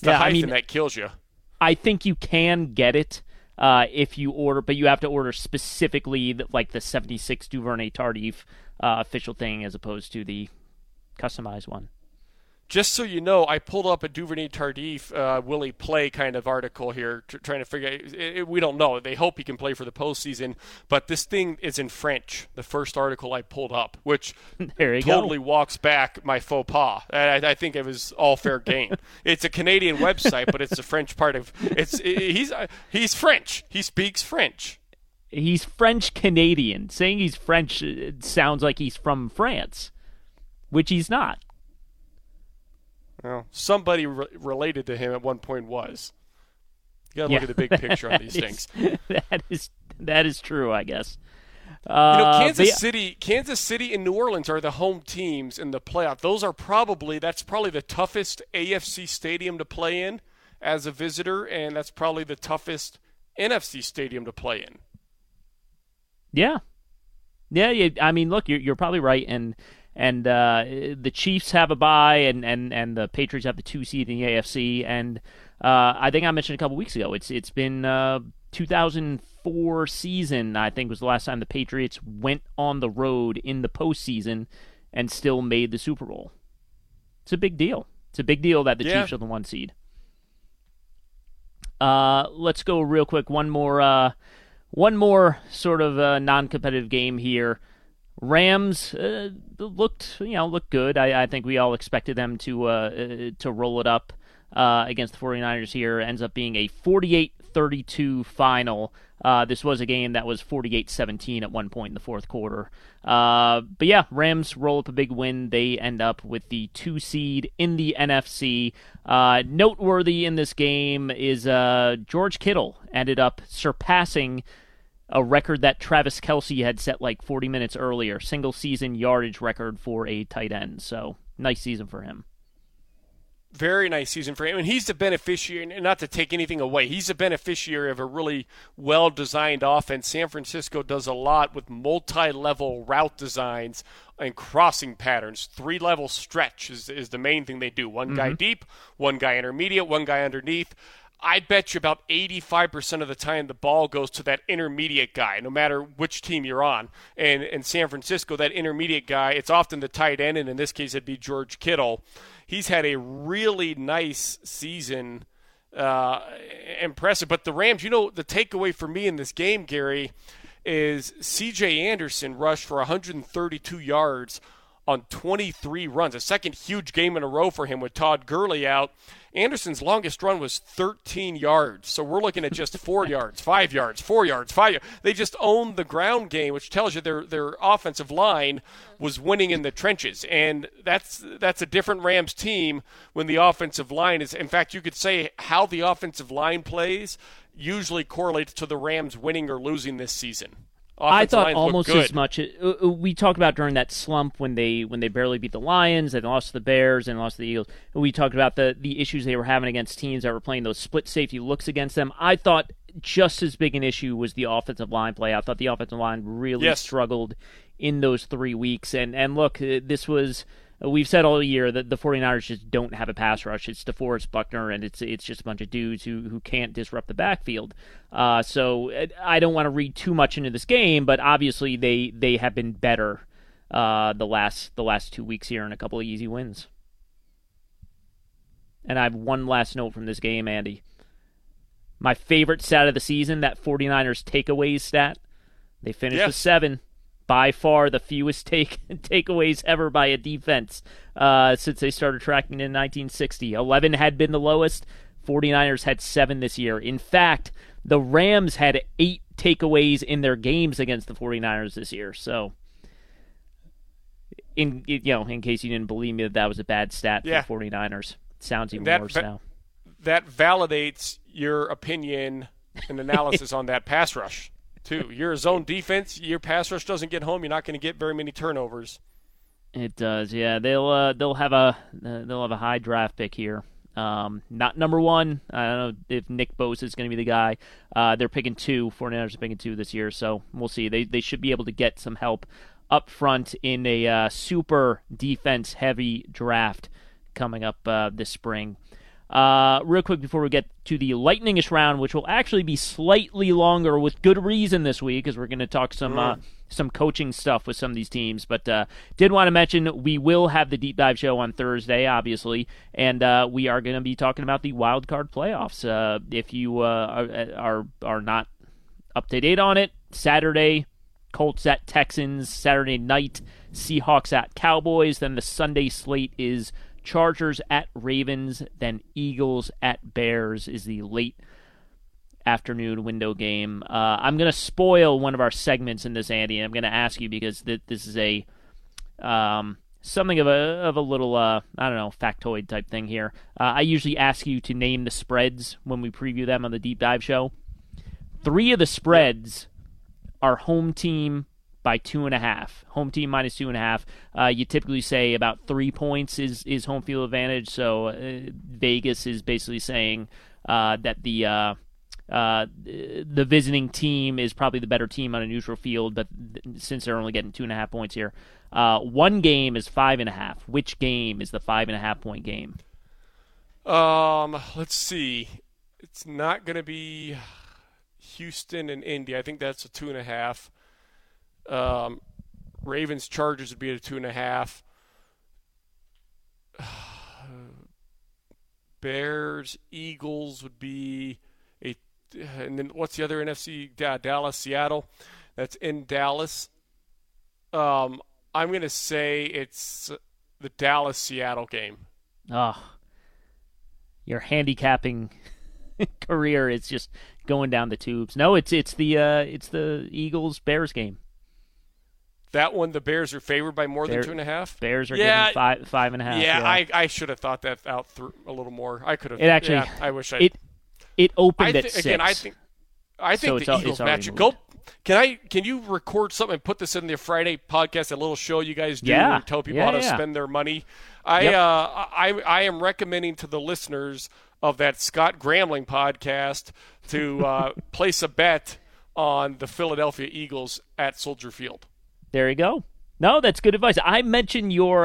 B: It's the hyphen that kills you.
A: I think you can get it if you order, but you have to order specifically like the 76 Duvernay Tardif official thing as opposed to the customized one.
B: Just so you know, I pulled up a Duvernay Tardif, will he play kind of article here, trying to figure out. We don't know. They hope he can play for the postseason, but this thing is in French, the first article I pulled up, which totally walks back my faux pas. I think it was all fair game. It's a Canadian website, but it's the French part of he's French. He speaks French.
A: He's French-Canadian. Saying he's French sounds like he's from France, which he's not.
B: Well, somebody related to him at one point was. You got to look at the big picture on these things.
A: That is true, I guess.
B: Kansas City and New Orleans are the home teams in the playoff. That's probably the toughest AFC stadium to play in as a visitor, and that's probably the toughest NFC stadium to play in.
A: Yeah. I mean, look, you're probably right, and the Chiefs have a bye, and the Patriots have the 2 seed in the AFC. And I think I mentioned a couple weeks ago, it's been 2004 season, I think was the last time the Patriots went on the road in the postseason and still made the Super Bowl. It's a big deal. It's a big deal that the Chiefs are the 1 seed. Let's go real quick. One more sort of non-competitive game here. Rams looked good. I think we all expected them to roll it up against the 49ers here. It ends up being a 48-32 final. This was a game that was 48-17 at one point in the fourth quarter. But yeah, Rams roll up a big win. They end up with the 2 seed in the NFC. Noteworthy in this game is George Kittle ended up surpassing a record that Travis Kelce had set like 40 minutes earlier, single-season yardage record for a tight end. So, nice season for him.
B: Very nice season for him. And he's the beneficiary, and not to take anything away, he's the beneficiary of a really well-designed offense. San Francisco does a lot with multi-level route designs and crossing patterns. 3-level stretch is the main thing they do. One guy deep, one guy intermediate, one guy underneath. I bet you about 85% of the time the ball goes to that intermediate guy, no matter which team you're on. And in San Francisco, that intermediate guy, it's often the tight end, and in this case it'd be George Kittle. He's had a really nice season, impressive. But the Rams, the takeaway for me in this game, Gary, is C.J. Anderson rushed for 132 yards on 23 runs, a second huge game in a row for him with Todd Gurley out. Anderson's longest run was 13 yards, so we're looking at just 4 yards, 5 yards, 4 yards, 5 yards. They just owned the ground game, which tells you their offensive line was winning in the trenches, and that's a different Rams team when the offensive line is. In fact, you could say how the offensive line plays usually correlates to the Rams winning or losing this season.
A: I thought almost as much. We talked about during that slump when they barely beat the Lions, they lost to the Bears and lost to the Eagles. We talked about the issues they were having against teams that were playing those split safety looks against them. I thought just as big an issue was the offensive line play. I thought the offensive line really struggled in those 3 weeks. And look, this was. We've said all year that the 49ers just don't have a pass rush. It's DeForest Buckner, and it's just a bunch of dudes who can't disrupt the backfield. So I don't want to read too much into this game, but obviously they have been better the last 2 weeks here and a couple of easy wins. And I have one last note from this game, Andy. My favorite stat of the season, that 49ers takeaways stat. They finished with 7. By far the fewest takeaways ever by a defense since they started tracking in 1960. 11 had been the lowest. 49ers had 7 this year. In fact, the Rams had 8 takeaways in their games against the 49ers this year. So, in case you didn't believe me that was a bad stat for the 49ers, it sounds even worse now.
B: That validates your opinion and analysis on that pass rush. Too. You're a zone defense. Your pass rush doesn't get home. You're not going to get very many turnovers.
A: It does, yeah. They'll have a high draft pick here. Not number 1. I don't know if Nick Bosa is going to be the guy. They're picking 2. 49ers are picking 2 this year, so we'll see. They should be able to get some help up front in a super defense heavy draft coming up this spring. Real quick before we get to the lightning-ish round, which will actually be slightly longer with good reason this week, because we're going to talk some coaching stuff with some of these teams. But did want to mention we will have the deep dive show on Thursday, obviously, and we are going to be talking about the wild card playoffs. If you are not up to date on it, Saturday, Colts at Texans. Saturday night, Seahawks at Cowboys. Then the Sunday slate is Chargers at Ravens. Then Eagles at Bears is the late afternoon window game. I'm going to spoil one of our segments in this, Andy, and I'm going to ask you because this is a something of a little factoid type thing here. I usually ask you to name the spreads when we preview them on the deep dive show. 3 of the spreads are home team by 2.5. Home team minus 2.5. You typically say about 3 points is home field advantage. So Vegas is basically saying that the visiting team is probably the better team on a neutral field. But since they're only getting 2.5 points here, one game is 5.5. Which game is the 5.5 point game?
B: Let's see. It's not going to be Houston and Indy. I think that's a 2.5. Ravens Chargers would be a 2.5. Bears Eagles would be a, and then what's the other NFC? Dallas Seattle. That's in Dallas. I'm going to say it's the Dallas Seattle game.
A: Oh, your handicapping career is just going down the tubes. No, it's the Eagles Bears game.
B: That one, the Bears are favored by more than 2.5.
A: Bears are getting 5.5.
B: Yeah, I should have thought that out a little more. I could have.
A: It actually.
B: Yeah, I wish I.
A: It opened at 6.
B: Again, I think the Eagles match. Can you record something and put this in the Friday podcast? A little show you guys do and tell people how to spend their money. I am recommending to the listeners of that Scott Gramling podcast to place a bet on the Philadelphia Eagles at Soldier Field.
A: There you go. No, that's good advice. I mention your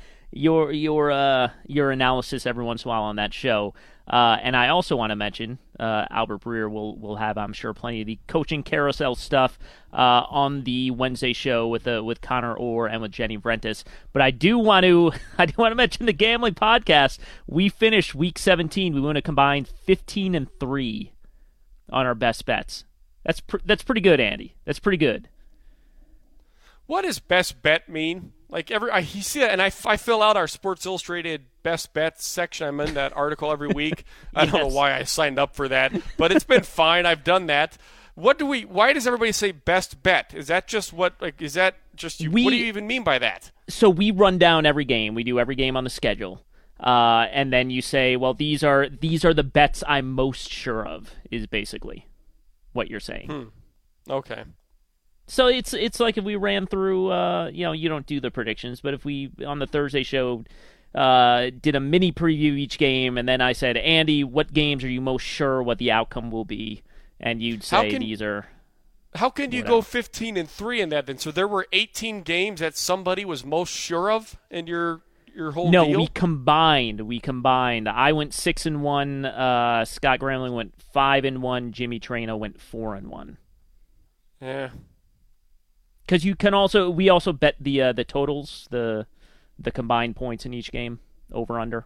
A: analysis every once in a while on that show, and I also want to mention Albert Breer will have, I'm sure, plenty of the coaching carousel stuff on the Wednesday show with Connor Orr and with Jenny Vrentis. But I do want to mention the gambling podcast. We finished week 17. We went a combined 15-3 on our best bets. That's pretty good, Andy. That's pretty good.
B: What does best bet mean? Like you see that, and I fill out our Sports Illustrated best bets section. I'm in that article every week. I don't know why I signed up for that, but it's been fine. I've done that. Why does everybody say best bet? Is that just is that just you? What do you even mean by that?
A: So we run down every game. We do every game on the schedule, and then you say, well, these are the bets I'm most sure of. Is basically what you're saying.
B: Okay.
A: So it's like if we ran through, you don't do the predictions, but if we, on the Thursday show, did a mini preview each game, and then I said, Andy, what games are you most sure what the outcome will be? And you'd say these are...
B: How can you go 15-3 in that then? So there were 18 games that somebody was most sure of in your whole deal?
A: No, we combined. I went 6-1, Scott Gramling went 5-1, Jimmy Trano went 4-1.
B: Yeah.
A: Because we also bet the totals, the combined points in each game, over under.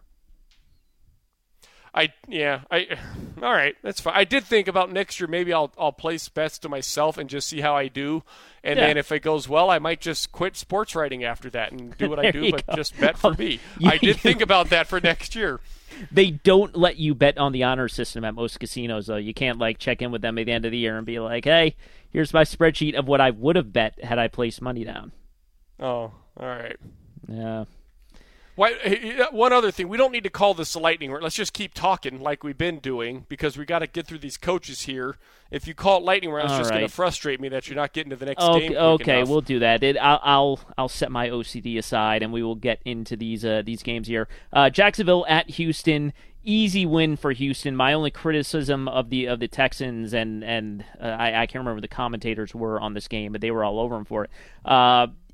B: All right, that's fine. I did think about next year maybe I'll place bets to myself and just see how I do, and then if it goes well, I might just quit sports writing after that and do what I do, but just bet for me. I did think about that for next year.
A: They don't let you bet on the honor system at most casinos, though. You can't check in with them at the end of the year and be like, hey, here's my spreadsheet of what I would have bet had I placed money down.
B: Oh, all right.
A: Yeah.
B: One other thing, we don't need to call this a lightning round. Let's just keep talking like we've been doing because we got to get through these coaches here. If you call it lightning round, it's just going to frustrate me that you're not getting to the next game.
A: Okay, we'll do that. I'll set my OCD aside and we will get into these games here. Jacksonville at Houston. Easy win for Houston. My only criticism of the Texans and I can't remember what the commentators were on this game, but they were all over them for it.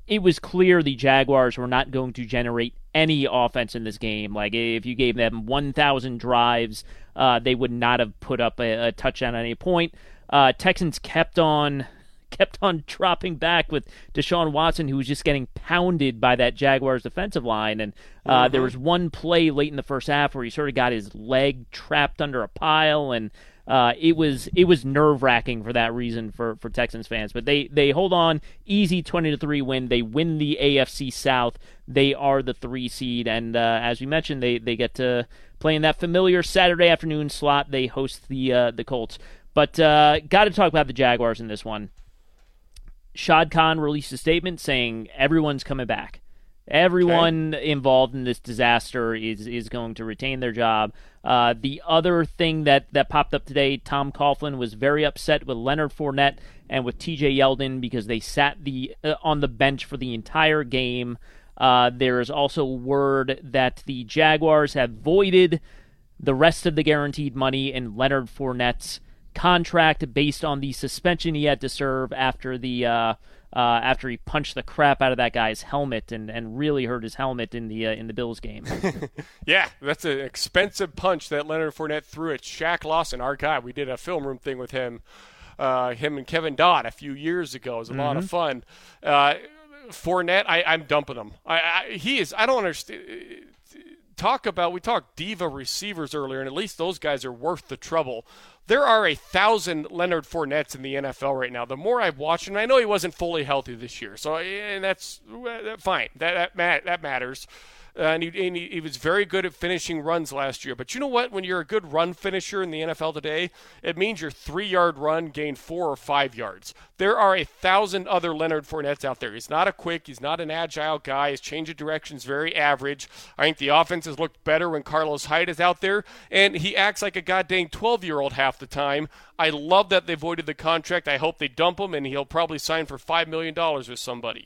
A: it was clear the Jaguars were not going to generate any offense in this game. Like, if you gave them 1,000 drives, they would not have put up a touchdown at any point. Texans kept on dropping back with Deshaun Watson, who was just getting pounded by that Jaguars defensive line. And there was one play late in the first half where he sort of got his leg trapped under a pile, and it was nerve-wracking for that reason for Texans fans. But they hold on, easy 20-3 win. They win the AFC South. They are the 3 seed, and as we mentioned, they get to play in that familiar Saturday afternoon slot. They host the Colts. But got to talk about the Jaguars in this one. Shad Khan released a statement saying everyone's coming back. Everyone involved in this disaster is going to retain their job. The other thing that popped up today, Tom Coughlin was very upset with Leonard Fournette and with TJ Yeldon because they sat on the bench for the entire game. There is also word that the Jaguars have voided the rest of the guaranteed money in Leonard Fournette's contract based on the suspension he had to serve after he punched the crap out of that guy's helmet and really hurt his helmet in the Bills game.
B: Yeah, that's an expensive punch that Leonard Fournette threw at Shaq Lawson, our guy. We did a film room thing with him and Kevin Dodd a few years ago. It was a lot of fun. Fournette, I'm dumping him. I don't understand. We talked diva receivers earlier, and at least those guys are worth the trouble. There are 1,000 Leonard Fournettes in the NFL right now. The more I've watched him, I know he wasn't fully healthy this year, and that's fine. That matters. And he was very good at finishing runs last year. But you know what? When you're a good run finisher in the NFL today, it means your 3-yard run gained 4 or 5 yards. There are 1,000 other Leonard Fournettes out there. He's not a quick. He's not an agile guy. His change of direction is very average. I think the offense has looked better when Carlos Hyde is out there. And he acts like a goddamn 12-year-old half the time. I love that they voided the contract. I hope they dump him, and he'll probably sign for $5 million with somebody.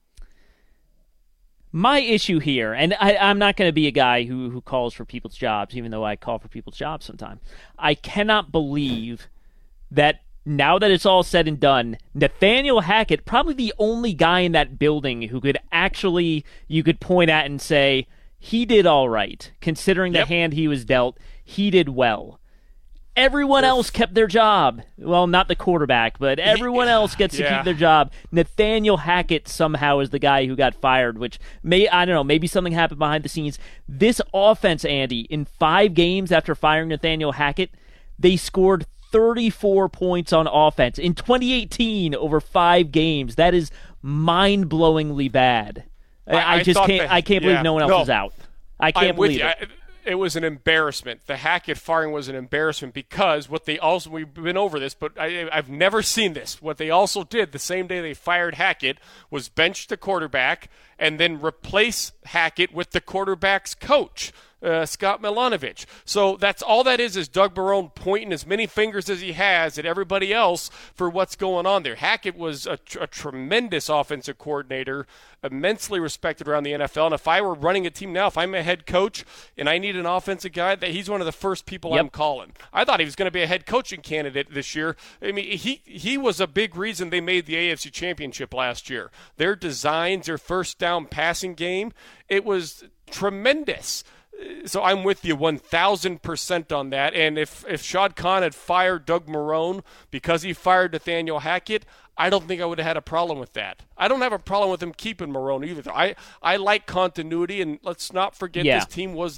A: My issue here, and I'm not going to be a guy who calls for people's jobs, even though I call for people's jobs sometimes. I cannot believe that now that it's all said and done, Nathaniel Hackett, probably the only guy in that building who could actually, you could point at and say, he did all right. Considering the hand he was dealt, he did well. Everyone else kept their job. Well, not the quarterback, but everyone else gets to keep their job. Nathaniel Hackett somehow is the guy who got fired, which I don't know, maybe something happened behind the scenes. This offense, Andy, in 5 games after firing Nathaniel Hackett, they scored 34 points on offense. In 2018, over 5 games. That is mind-blowingly bad. I can't believe no one else is out. I can't believe it.
B: It was an embarrassment. The Hackett firing was an embarrassment because we've been over this, but I've never seen this. What they also did the same day they fired Hackett was bench the quarterback and then replace Hackett with the quarterback's coach, Scott Milanovich. So that's all that is Doug Marrone pointing as many fingers as he has at everybody else for what's going on there. Hackett was a tremendous offensive coordinator, immensely respected around the NFL. And if I were running a team now, if I'm a head coach and I need an offensive guy, that he's one of the first people I'm calling. I thought he was going to be a head coaching candidate this year. I mean, he was a big reason they made the AFC Championship last year. Their designs, their first down passing game, it was tremendous. So I'm with you 1,000% on that. And if Shad Khan had fired Doug Marrone because he fired Nathaniel Hackett, I don't think I would have had a problem with that. I don't have a problem with him keeping Marrone either. I like continuity, and let's not forget this team was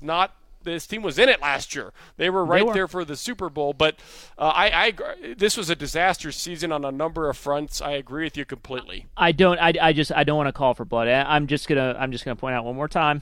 B: in it last year. They were there for the Super Bowl, but this was a disaster season on a number of fronts. I agree with you completely.
A: I don't want to call for blood. I'm just gonna point out one more time.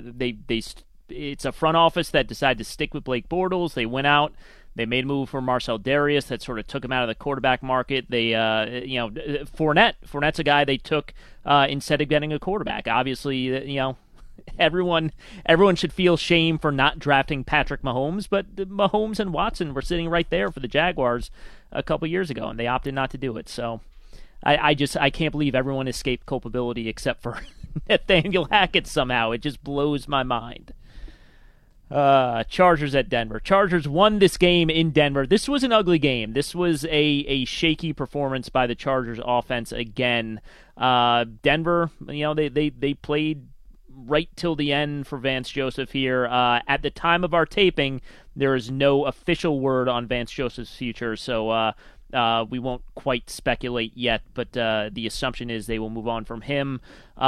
A: It's a front office that decided to stick with Blake Bortles. They went out. They made a move for Marcel Darius that sort of took him out of the quarterback market. They, Fournette's a guy they took instead of getting a quarterback. Obviously, everyone should feel shame for not drafting Patrick Mahomes, but Mahomes and Watson were sitting right there for the Jaguars a couple years ago, and they opted not to do it. So I can't believe everyone escaped culpability except for Nathaniel Hackett somehow. It just blows my mind. Chargers at Denver. Chargers won this game in Denver. This was an ugly game. This was a shaky performance by the Chargers offense again. Denver, they played right till the end for Vance Joseph here. At the time of our taping, there is no official word on Vance Joseph's future, so we won't quite speculate yet, but the assumption is they will move on from him.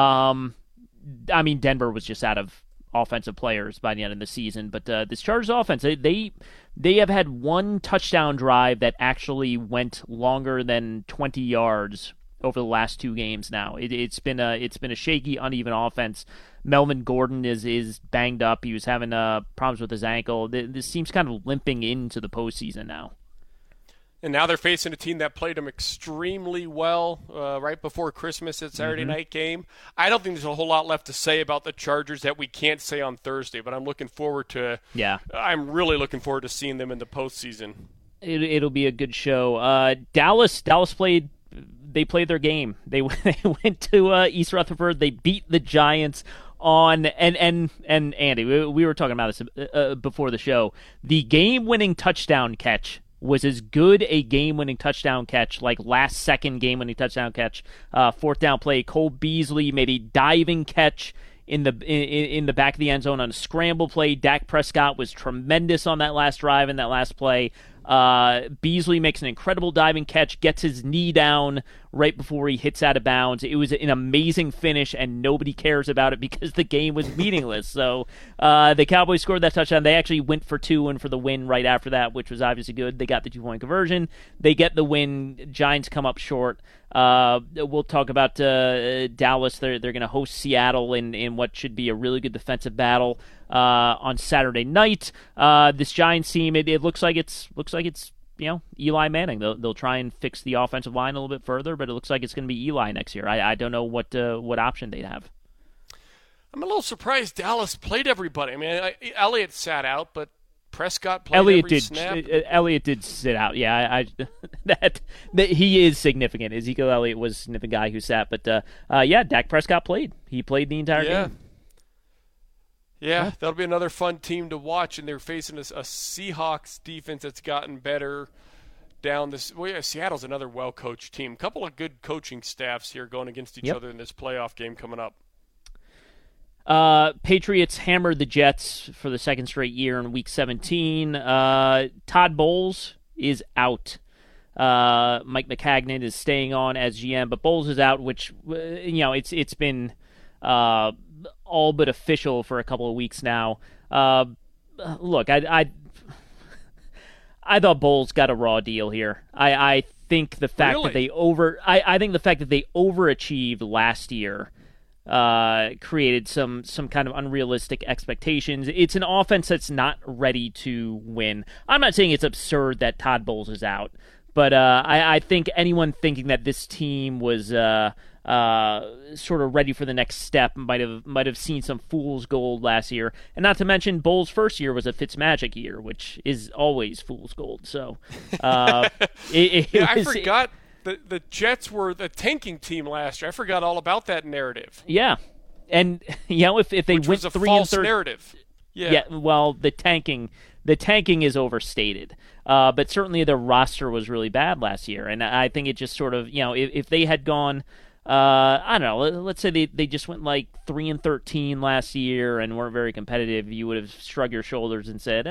A: Denver was just out of offensive players by the end of the season, but this Chargers offense, they have had one touchdown drive that actually went longer than 20 yards over the last 2 games now. It's been a shaky, uneven offense. Melvin Gordon is banged up. He was having problems with his ankle. This seems kind of limping into the postseason now.
B: And now they're facing a team that played them extremely well right before Christmas at Saturday night game. I don't think there's a whole lot left to say about the Chargers that we can't say on Thursday, but I'm looking forward to. Yeah, I'm really looking forward to seeing them in the postseason.
A: It'll be a good show. Dallas played. They played their game. They went to East Rutherford. They beat the Giants on and Andy, we were talking about this before the show. The game-winning touchdown catch was as good a game-winning touchdown catch, like last-second game-winning touchdown catch, fourth down play. Cole Beasley made a diving catch in the back of the end zone on a scramble play. Dak Prescott was tremendous on that last drive and that last play. Beasley makes an incredible diving catch, gets his knee down right before he hits out of bounds. It was an amazing finish, and nobody cares about it because the game was meaningless. So the Cowboys scored that touchdown. They actually went for 2 and for the win right after that, which was obviously good. They got the 2-point conversion. They get the win. Giants come up short. We'll talk about Dallas. They're going to host Seattle in what should be a really good defensive battle on Saturday night. This Giants team, it looks like it's Eli Manning. They'll try and fix the offensive line a little bit further, but it looks like it's going to be Eli next year. I don't know what option they'd have.
B: I'm a little surprised Dallas played everybody. I mean, Elliott sat out, but Prescott played every snap.
A: Elliott did sit out. Yeah, that he is significant. Ezekiel Elliott was the guy who sat, but Dak Prescott played. He played the entire game.
B: Yeah, that'll be another fun team to watch, and they're facing a Seahawks defense that's gotten better down this. Well, yeah, Seattle's another well-coached team. A couple of good coaching staffs here going against each other in this playoff game coming up.
A: Patriots hammered the Jets for the second straight year in Week 17. Todd Bowles is out. Mike McCagnon is staying on as GM, but Bowles is out, which it's been all but official for a couple of weeks now. Look, I thought Bowles got a raw deal here. I think the fact that they I think the fact that they overachieved last year created some kind of unrealistic expectations. It's an offense that's not ready to win. I'm not saying it's absurd that Todd Bowles is out, but I think anyone thinking that this team was sort of ready for the next step might have seen some fool's gold last year. And not to mention, Bowles' first year was a Fitzmagic year, which is always fool's gold. So
B: I forgot. The Jets were the tanking team last year. I forgot all about that narrative.
A: Yeah, and if they
B: which
A: went
B: was a
A: 3
B: false
A: and 3
B: narrative.
A: Yeah. Well, the tanking is overstated. But certainly the roster was really bad last year, and I think it just sort of if they had gone, I don't know, let's say they just went like 3 and 13 last year and weren't very competitive, you would have shrugged your shoulders and said,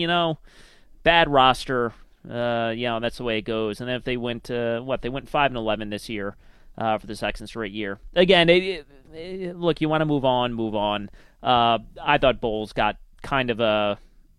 A: bad roster. That's the way it goes. And then if they went they went 5 and 11 this year for the second straight year. Again, look, you want to move on. I thought Bowles got kind of a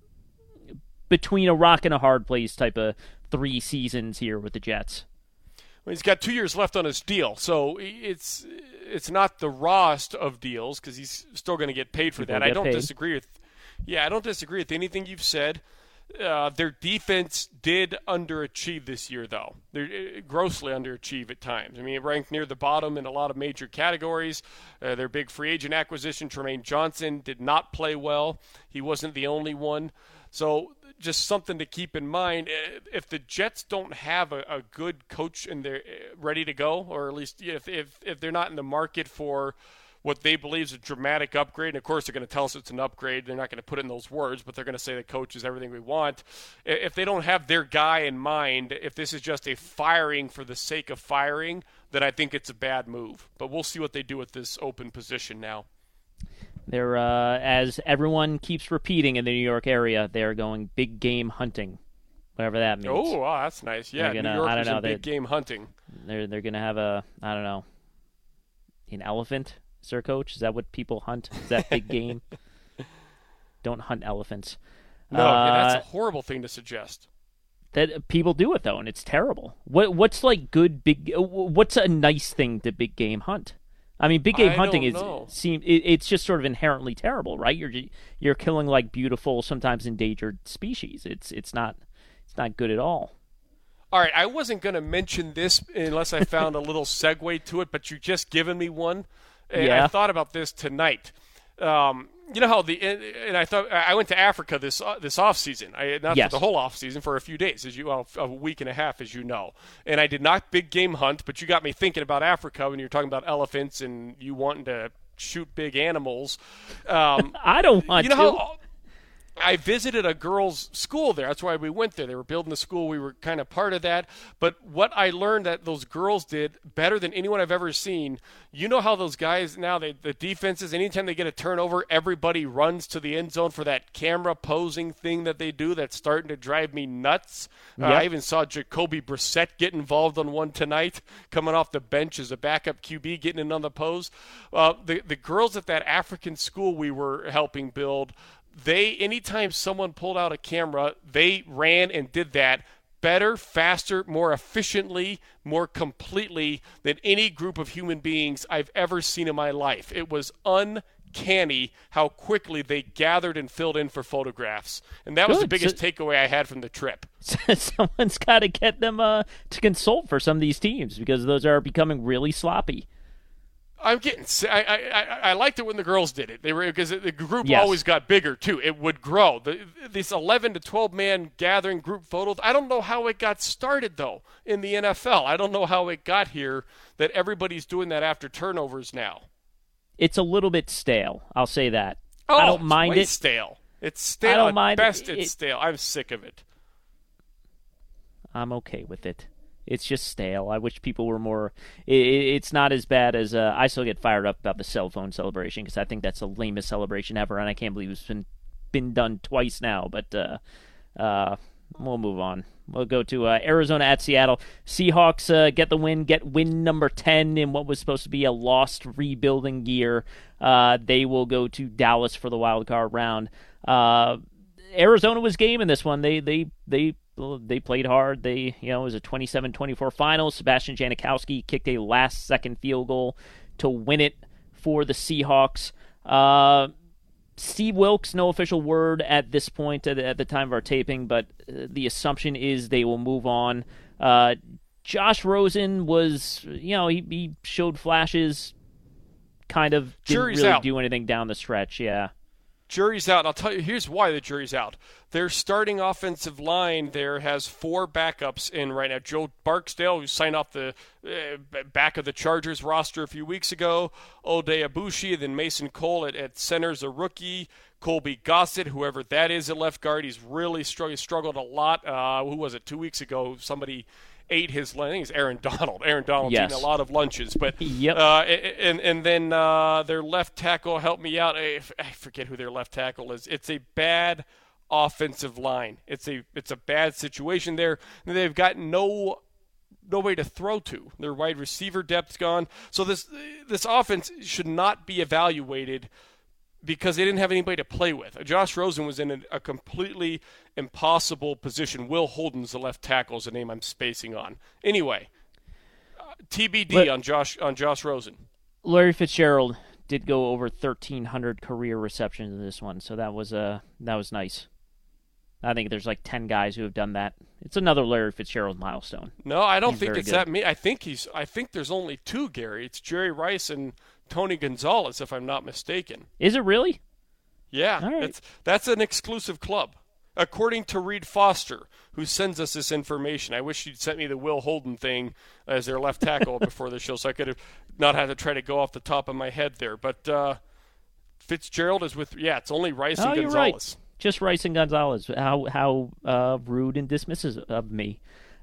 A: between a rock and a hard place type of 3 seasons here with the Jets.
B: Well, he's got 2 years left on his deal, so it's not the rawest of deals because he's still going to get paid for that. I don't disagree with anything you've said. Their defense did underachieve this year, though. They grossly underachieve at times. I mean, it ranked near the bottom in a lot of major categories. Their big free agent acquisition, Tremaine Johnson, did not play well. He wasn't the only one. So just something to keep in mind. If the Jets don't have a good coach and they're ready to go, or at least if they're not in the market for what they believe is a dramatic upgrade. And, of course, they're going to tell us it's an upgrade. They're not going to put it in those words, but they're going to say the coach is everything we want. If they don't have their guy in mind, if this is just a firing for the sake of firing, then I think it's a bad move. But we'll see what they do with this open position now.
A: They're, as everyone keeps repeating in the New York area, they're going big game hunting, whatever that means.
B: Oh, wow, that's nice. Yeah, New York is big game hunting.
A: They're going to have an elephant as their coach. Is that what people hunt? Is that big game? Don't hunt elephants.
B: No, that's a horrible thing to suggest.
A: That people do it though, and it's terrible. What's like good big? What's a nice thing to big game hunt? I mean, big game hunting it's just sort of inherently terrible, right? You're killing like beautiful, sometimes endangered species. It's not good at all.
B: All right, I wasn't going to mention this unless I found a little segue to it, but you've just given me one. And I thought about this tonight. You know how I thought I went to Africa this off season. Not for the whole off season, for a few days, a week and a half, as you know. And I did not big game hunt, but you got me thinking about Africa when you're talking about elephants and you wanting to shoot big animals.
A: I don't want to.
B: How I visited a girls' school there. That's why we went there. They were building the school. We were kind of part of that. But what I learned that those girls did better than anyone I've ever seen, you know how those guys now, the defenses, anytime they get a turnover, everybody runs to the end zone for that camera posing thing that they do that's starting to drive me nuts. Yep. I even saw Jacoby Brissett get involved on one tonight, coming off the bench as a backup QB, getting in on the pose. The girls at that African school we were helping build, anytime someone pulled out a camera, they ran and did that better, faster, more efficiently, more completely than any group of human beings I've ever seen in my life. It was uncanny how quickly they gathered and filled in for photographs. And that was the biggest takeaway I had from the trip.
A: Someone's got to get them to consult for some of these teams because those are becoming really sloppy.
B: I'm getting. I liked it when the girls did it. They were because the group always got bigger too. It would grow. This 11 to 12 man gathering group photos. I don't know how it got started though in the NFL. I don't know how it got here that everybody's doing that after turnovers now. It's
A: a little bit stale. I'll say that.
B: Oh,
A: I don't mind it.
B: Stale. It's stale. I don't mind best. It's stale. I'm sick of it.
A: I'm okay with it. It's just stale. I wish people were more. It's not as bad as I still get fired up about the cell phone celebration because I think that's the lamest celebration ever, and I can't believe it's been done twice now. But we'll move on. We'll go to Arizona at Seattle. Seahawks get the win, get win number 10 in what was supposed to be a lost rebuilding year. They will go to Dallas for the wild card round. Arizona was game in this one. They played hard. It was a 27-24 final. Sebastian Janikowski kicked a last-second field goal to win it for the Seahawks. Steve Wilks, no official word at this point at the time of our taping, but the assumption is they will move on. Josh Rosen was, he showed flashes, kind of didn't really do anything down the stretch, yeah.
B: Jury's out. I'll tell you, here's why the jury's out. Their starting offensive line there has 4 backups in right now. Joe Barksdale, who signed off the back of the Chargers roster a few weeks ago. Ode Abushi, then Mason Cole at center's a rookie. Colby Gossett, whoever that is at left guard, he's really struggled a lot. Who was it, 2 weeks ago? Somebody ate his lunch. I think it's Aaron Donald. Aaron Donald's eaten a lot of lunches. But
A: yep.
B: And then their left tackle, help me out. I forget who their left tackle is. It's a bad offensive line. It's a bad situation there. They've got no way to throw to. Their wide receiver depth's gone. So this offense should not be evaluated because they didn't have anybody to play with. Josh Rosen was in a completely impossible position. Will Holden's the left tackle is the name I'm spacing on. Anyway, TBD on Josh Rosen.
A: Larry Fitzgerald did go over 1,300 career receptions in this one, so that was nice. I think there's like 10 guys who have done that. It's another Larry Fitzgerald milestone.
B: No, I don't think it's that many. I think there's only 2, Gary. It's Jerry Rice and Tony Gonzalez, if I'm not mistaken.
A: Is it really?
B: Yeah,
A: all right.
B: That's an exclusive club. according to Reed Foster, who sends us this information. I wish you'd sent me the Will Holden thing as their left tackle before the show, so I could have not had to try to go off the top of my head there. But Fitzgerald is with, it's only Rice and Gonzalez.
A: Right. Just Rice and Gonzalez. How rude and dismissive of me.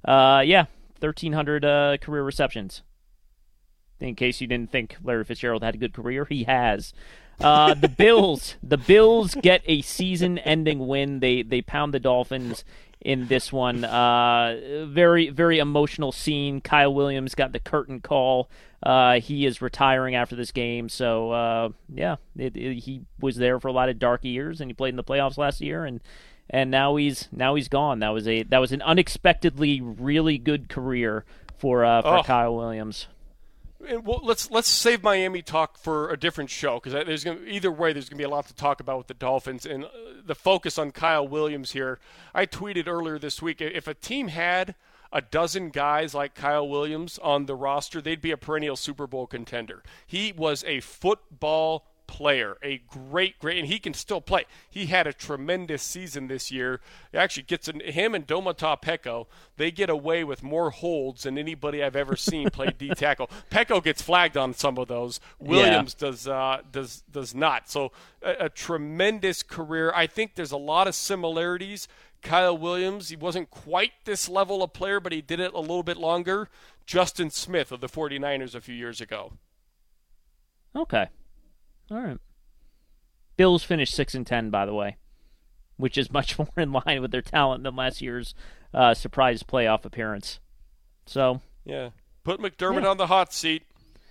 A: 1,300 career receptions. In case you didn't think Larry Fitzgerald had a good career, he has. The Bills get a season-ending win. They pound the Dolphins in this one. Very, very emotional scene. Kyle Williams got the curtain call. He is retiring after this game. So, he was there for a lot of dark years, and he played in the playoffs last year, and now he's gone. That was an unexpectedly really good career for Kyle Williams.
B: Well, let's save Miami talk for a different show, because either way there's going to be a lot to talk about with the Dolphins and the focus on Kyle Williams here. I tweeted earlier this week, if a team had a dozen guys like Kyle Williams on the roster, they'd be a perennial Super Bowl contender. He was a football player, a great, and he can still play. He had a tremendous season this year. It actually gets him and Domata Peko, they get away with more holds than anybody I've ever seen play D tackle. Peko gets flagged on some of those. Williams does not. So a tremendous career. I think there's a lot of similarities. Kyle Williams, he wasn't quite this level of player, but he did it a little bit longer. Justin Smith of the 49ers a few years ago.
A: Okay. All right. Bills finished 6-10, by the way, which is much more in line with their talent than last year's surprise playoff appearance. So
B: put McDermott on the hot seat.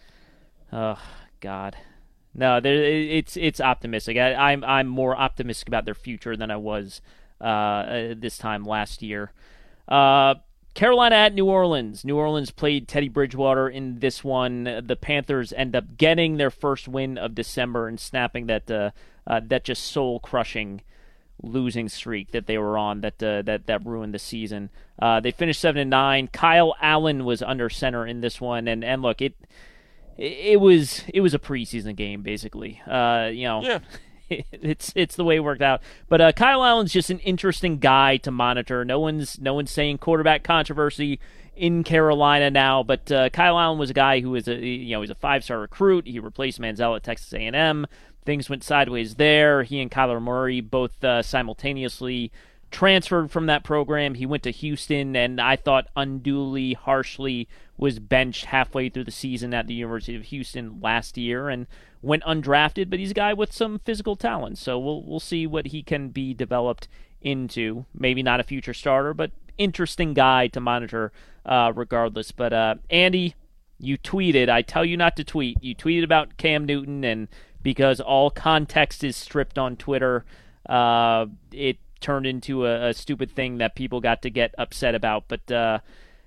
A: Oh God, no, it's optimistic. I'm more optimistic about their future than I was this time last year. Carolina at New Orleans. New Orleans played Teddy Bridgewater in this one. The Panthers end up getting their first win of December and snapping that just soul-crushing losing streak that they were on that ruined the season. They finished 7-9. Kyle Allen was under center in this one, and look, it was a preseason game basically. It's the way it worked out. But Kyle Allen's just an interesting guy to monitor. No one's saying quarterback controversy in Carolina now, but Kyle Allen was a guy who was he's a 5-star recruit. He replaced Manziel at Texas A&M. Things went sideways there. He and Kyler Murray both simultaneously transferred from that program. He went to Houston, and I thought unduly, harshly was benched halfway through the season at the University of Houston last year and went undrafted, but he's a guy with some physical talent, so we'll see what he can be developed into. Maybe not a future starter, but interesting guy to monitor regardless. But Andy, you tweeted, I tell you not to tweet, you tweeted about Cam Newton, and because all context is stripped on Twitter, it turned into a stupid thing that people got to get upset about. But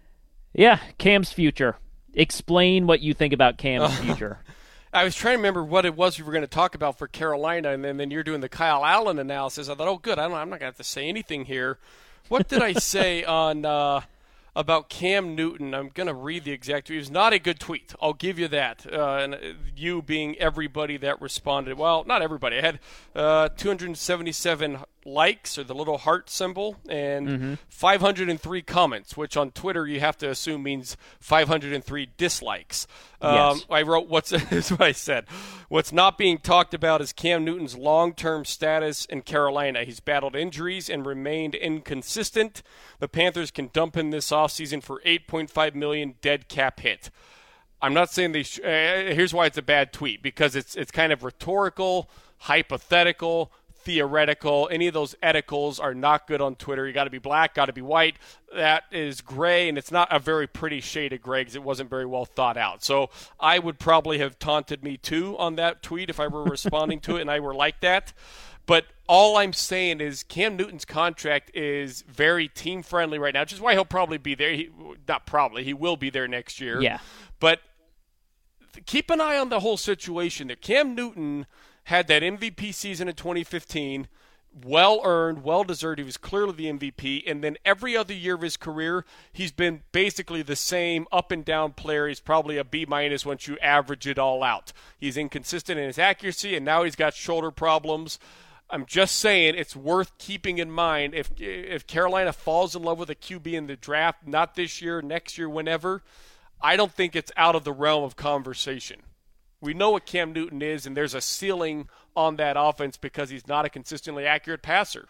A: Cam's future. Explain what you think about Cam's future.
B: I was trying to remember what it was we were going to talk about for Carolina, and then you're doing the Kyle Allen analysis. I thought, oh, good, I'm not going to have to say anything here. What did I say on about Cam Newton? I'm going to read the exact tweet. It was not a good tweet. I'll give you that. And you being everybody that responded. Well, not everybody. I had 277 likes, or the little heart symbol, and 503 comments, which on Twitter you have to assume means 503 dislikes.
A: Yes.
B: I wrote, here's what I said. What's not being talked about is Cam Newton's long-term status in Carolina. He's battled injuries and remained inconsistent. The Panthers can dump him this offseason for $8.5 million dead cap hit. I'm not saying they here's why it's a bad tweet, because it's kind of rhetorical, hypothetical, theoretical. Any of those eticals are not good on Twitter. You got to be black, got to be white. That is gray, and it's not a very pretty shade of gray because it wasn't very well thought out. So I would probably have taunted me too on that tweet if I were responding to it and I were like that. But all I'm saying is Cam Newton's contract is very team-friendly right now, which is why he'll probably be there. He will be there next year.
A: Yeah.
B: But keep an eye on the whole situation there. Cam Newton had that MVP season in 2015, well-earned, well-deserved. He was clearly the MVP. And then every other year of his career, he's been basically the same up-and-down player. He's probably a B- once you average it all out. He's inconsistent in his accuracy, and now he's got shoulder problems. I'm just saying it's worth keeping in mind if Carolina falls in love with a QB in the draft, not this year, next year, whenever, I don't think it's out of the realm of conversation. We know what Cam Newton is, and there's a ceiling on that offense because he's not a consistently accurate passer.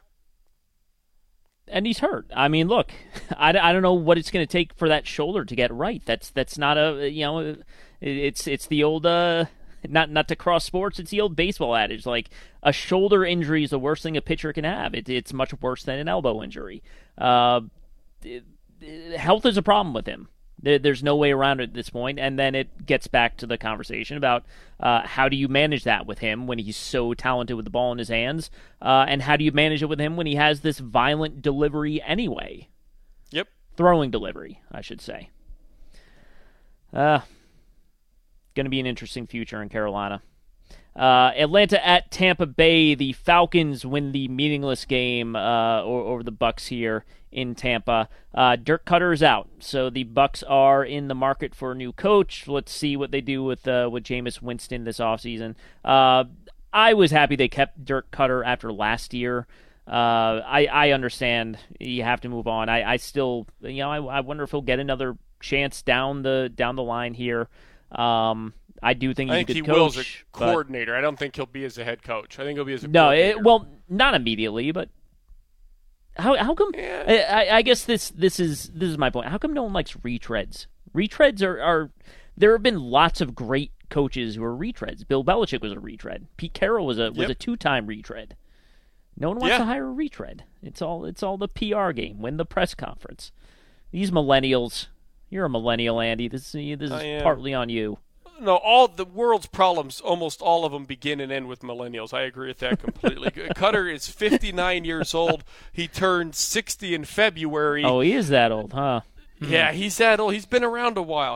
A: And he's hurt. I mean, look, I don't know what it's going to take for that shoulder to get right. That's not it's the old not to cross sports. It's the old baseball adage, like a shoulder injury is the worst thing a pitcher can have. It's much worse than an elbow injury. Health is a problem with him. There's no way around it at this point. And then it gets back to the conversation about how do you manage that with him when he's so talented with the ball in his hands, and how do you manage it with him when he has this violent delivery anyway?
B: Yep.
A: Throwing delivery, I should say. Going to be an interesting future in Carolina. Atlanta at Tampa Bay. The Falcons win the meaningless game over the Bucs here in Tampa. Dirk Cutter is out, so the Bucs are in the market for a new coach. Let's see what they do with Jameis Winston this offseason. I was happy they kept Dirk Cutter after last year. I understand you have to move on. I still, I wonder if he'll get another chance down the line here. I do think he's a good coach. I think he will as a
B: coordinator. I don't think he'll be as a head coach. I think he'll be as a coordinator.
A: Well, not immediately, but how come? Yeah. I guess this is my point. How come no one likes retreads? Retreads are there have been lots of great coaches who are retreads. Bill Belichick was a retread. Pete Carroll was a 2-time retread. No one wants to hire a retread. It's all the PR game. Win the press conference. These millennials. You're a millennial, Andy. This is partly on you.
B: No, all the world's problems, almost all of them begin and end with millennials. I agree with that completely. Cutter is 59 years old. He turned 60 in February.
A: Oh, he is that old, huh?
B: Yeah, he's that old. He's been around a while.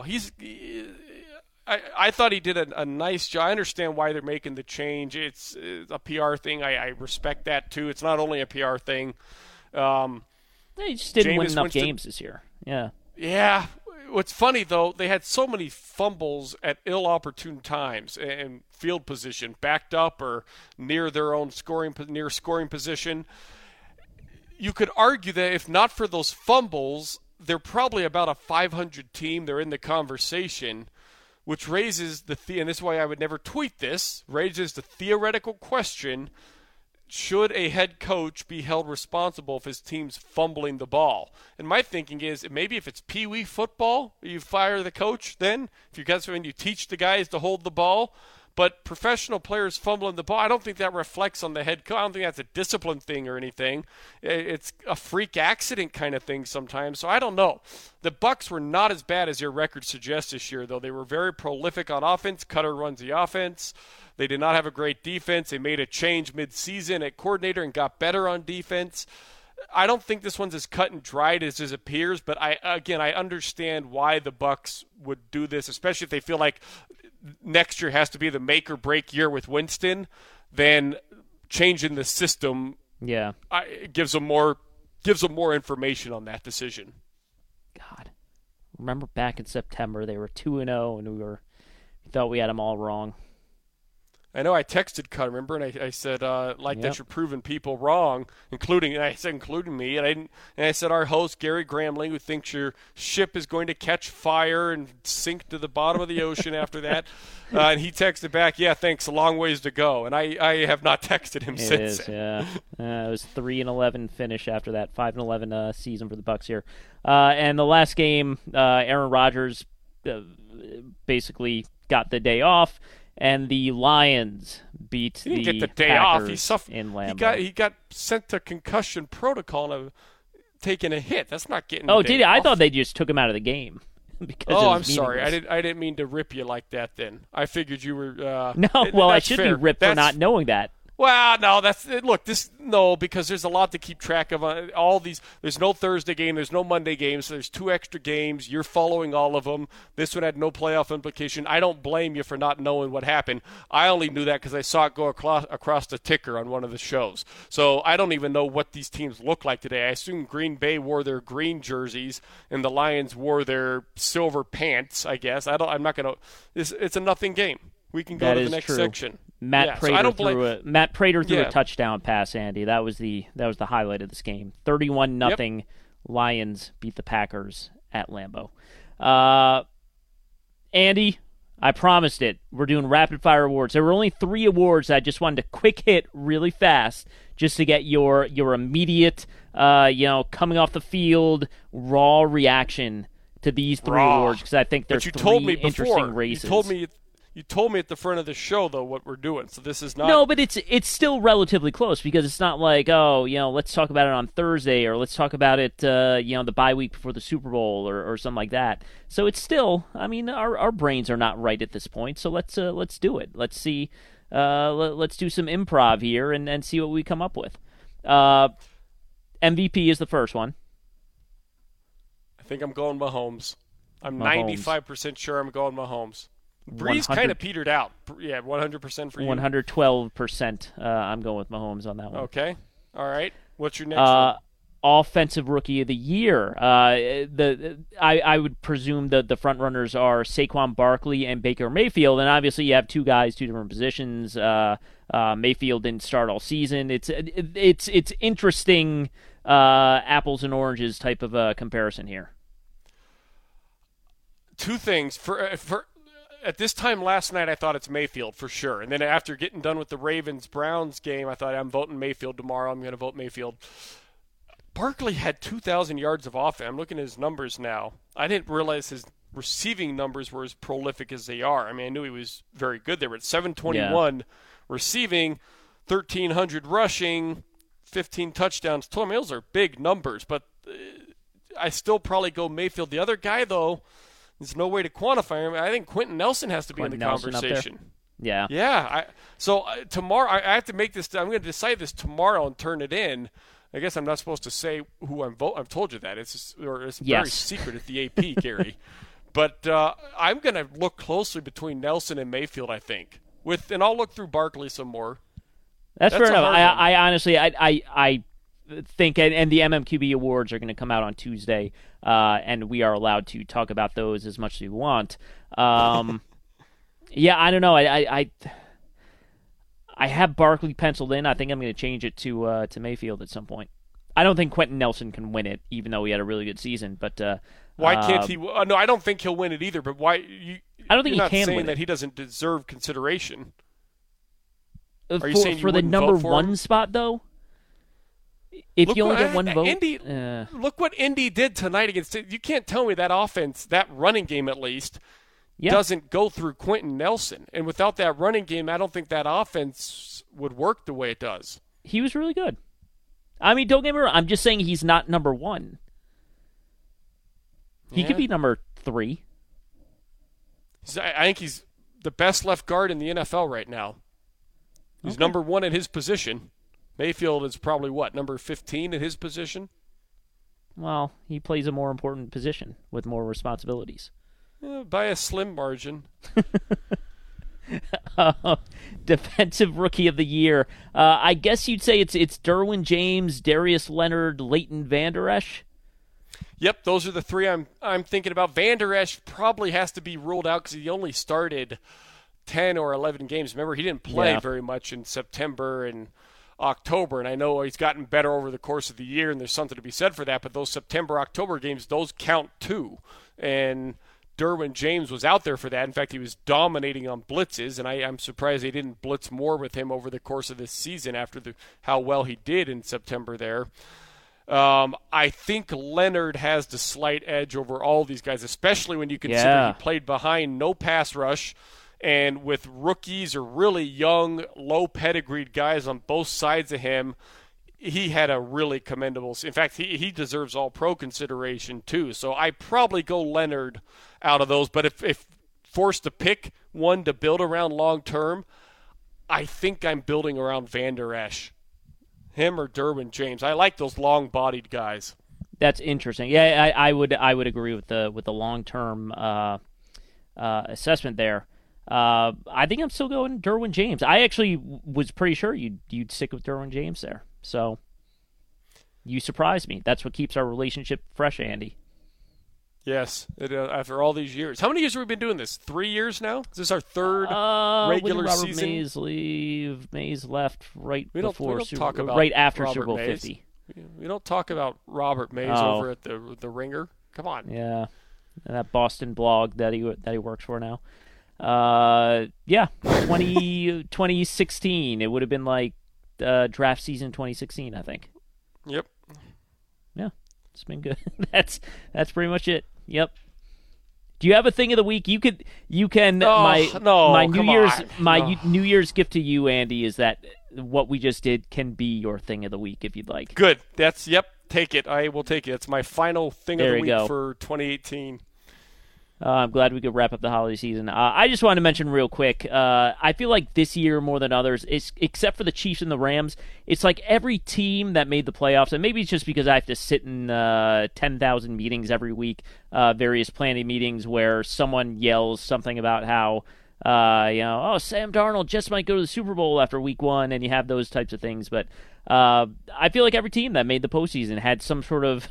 B: I thought he did a nice job. I understand why they're making the change. It's a PR thing. I respect that, too. It's not only a PR thing.
A: He just didn't win enough games this year. Yeah.
B: Yeah. What's funny, though, they had so many fumbles at ill-opportune times and field position, backed up or near their own scoring position. You could argue that if not for those fumbles, they're probably about a 500 team. They're in the conversation, which raises and this is why I would never tweet this, raises the theoretical question, should a head coach be held responsible if his team's fumbling the ball? And my thinking is maybe if it's Pee-wee football, you fire the coach then. If you teach the guys to hold the ball. But professional players fumbling the ball, I don't think that reflects on the head coach. I don't think that's a discipline thing or anything. It's a freak accident kind of thing sometimes. So I don't know. The Bucs were not as bad as your record suggests this year, though. They were very prolific on offense. Cutter runs the offense. They did not have a great defense. They made a change mid-season at coordinator and got better on defense. I don't think this one's as cut and dried as it appears, but I understand why the Bucs would do this, especially if they feel like next year has to be the make or break year with Winston. Then changing the system, gives them more information on that decision.
A: God, remember back in September they were 2-0 and we thought we had them all wrong.
B: I know I texted Cutter, remember, and I said, that you're proving people wrong, including me, and I said our host, Gary Gramling, who thinks your ship is going to catch fire and sink to the bottom of the ocean after that, and he texted back, yeah, thanks, a long ways to go, and I have not texted him since.
A: It was 3-11 finish after that, 5-11 season for the Bucs here. And the last game, Aaron Rodgers basically got the day off. And the Lions beat the Packers. He didn't get the day off. In Lambeau.
B: He got sent to concussion protocol and taking a hit. That's not getting.
A: Oh, did he? I thought they just took him out of the game.
B: I'm sorry. I didn't mean to rip you like that. Then I figured you were.
A: No, well, I should be ripped for not knowing that.
B: Well, no, because there's a lot to keep track of. All these, there's no Thursday game, there's no Monday game, so there's 2 extra games. You're following all of them. This one had no playoff implication. I don't blame you for not knowing what happened. I only knew that because I saw it go across the ticker on one of the shows. So I don't even know what these teams look like today. I assume Green Bay wore their green jerseys and the Lions wore their silver pants, I guess. I'm not going to – it's a nothing game. We can go to the next section.
A: Matt Prater threw a touchdown pass, Andy. That was the highlight of this game. 31-0 Lions beat the Packers at Lambeau. Andy, I promised it. We're doing rapid fire awards. There were only 3 awards I just wanted to quick hit really fast just to get your immediate coming off the field raw reaction to these 3 awards, because I think there's 3 interesting races.
B: You told me at the front of the show, though, what we're doing, so this is not...
A: No, but it's still relatively close, because it's not like, let's talk about it on Thursday, or let's talk about it, the bye week before the Super Bowl, or something like that. So it's still, our brains are not right at this point, so let's do it. Let's see, let's do some improv here and see what we come up with. MVP is the first one.
B: I think I'm going Mahomes. I'm 95% sure I'm going Mahomes. Breeze kind of petered out. Yeah, 100% for you.
A: 112%. I'm going with Mahomes on that one.
B: Okay. All right. What's your next one?
A: Offensive Rookie of the Year. I would presume that the front runners are Saquon Barkley and Baker Mayfield, and obviously you have 2 guys, 2 different positions. Mayfield didn't start all season. It's interesting apples and oranges type of comparison here.
B: 2 things for at this time last night, I thought it's Mayfield for sure. And then after getting done with the Ravens-Browns game, I thought I'm voting Mayfield tomorrow. I'm going to vote Mayfield. Barkley had 2,000 yards of offense. I'm looking at his numbers now. I didn't realize his receiving numbers were as prolific as they are. I knew he was very good. They were at 721 receiving, 1,300 rushing, 15 touchdowns. Those are big numbers, but I still probably go Mayfield. The other guy, though, there's no way to quantify him. I think Quentin Nelson has to be in the conversation.
A: Yeah.
B: Yeah. Tomorrow, I have to make this. I'm going to decide this tomorrow and turn it in. I guess I'm not supposed to say who I'm voting. I've told you that. It's very secret at the AP, Gary. But I'm going to look closely between Nelson and Mayfield, I think. And I'll look through Barkley some more.
A: That's fair enough. I honestly, I think, and the MMQB awards are going to come out on Tuesday, and we are allowed to talk about those as much as we want. Yeah, I don't know. I have Barkley penciled in. I think I'm going to change it to Mayfield at some point. I don't think Quentin Nelson can win it, even though he had a really good season. But
B: why can't he? No, I don't think he'll win it either. But why?
A: I don't think
B: he
A: can
B: saying
A: win
B: that
A: it.
B: He doesn't deserve consideration.
A: Are you saying for the number one spot, though? If you only get one vote,
B: look what Indy did tonight against. You can't tell me that offense, that running game at least, doesn't go through Quentin Nelson. And without that running game, I don't think that offense would work the way it does.
A: He was really good. Don't get me wrong. I'm just saying he's not number one. He could be number 3.
B: I think he's the best left guard in the NFL right now. He's number 1 at his position. Mayfield is probably, number 15 at his position?
A: Well, he plays a more important position with more responsibilities.
B: By a slim margin.
A: Defensive Rookie of the Year. I guess you'd say it's Derwin James, Darius Leonard, Leighton Vander Esch.
B: Yep, those are the 3 I'm thinking about. Vander Esch probably has to be ruled out because he only started 10 or 11 games. Remember, he didn't play very much in September and October, and I know he's gotten better over the course of the year, and there's something to be said for that, but those September-October games, those count too. And Derwin James was out there for that. In fact, he was dominating on blitzes, and I'm surprised they didn't blitz more with him over the course of this season after how well he did in September there. I think Leonard has the slight edge over all these guys, especially when you consider he played behind no pass rush, and with rookies or really young, low-pedigreed guys on both sides of him, he had a really commendable – in fact, he deserves all-pro consideration too. So I probably go Leonard out of those. But if forced to pick one to build around long-term, I think I'm building around Vander Esch. Him or Derwin James. I like those long-bodied guys.
A: That's interesting. Yeah, I would agree with the long-term assessment there. I think I'm still going Derwin James. I actually was pretty sure you'd stick with Derwin James there. So you surprised me. That's what keeps our relationship fresh, Andy.
B: Yes, after all these years. How many years have we been doing this? 3 years now? Is this our third regular
A: Robert
B: season?
A: Mays leave. Mays left right before
B: right
A: after
B: Robert
A: Super Bowl
B: Mays.
A: 50.
B: We don't talk about Robert Mays over at the Ringer. Come on.
A: Yeah, and that Boston blog that he works for now. 2016. It would have been like draft season 2016, I think.
B: Yep.
A: Yeah, it's been good. That's pretty much it. Yep. Do you have a thing of the week? You can. My New Year's gift to you, Andy, is that what we just did can be your thing of the week if you'd like.
B: Good. Take it. I will take it. It's my final thing of the week for 2018.
A: I'm glad we could wrap up the holiday season. I just wanted to mention real quick, I feel like this year more than others, except for the Chiefs and the Rams, it's like every team that made the playoffs, and maybe it's just because I have to sit in 10,000 meetings every week, various planning meetings where someone yells something about how, Sam Darnold just might go to the Super Bowl after week one, and you have those types of things. But I feel like every team that made the postseason had some sort of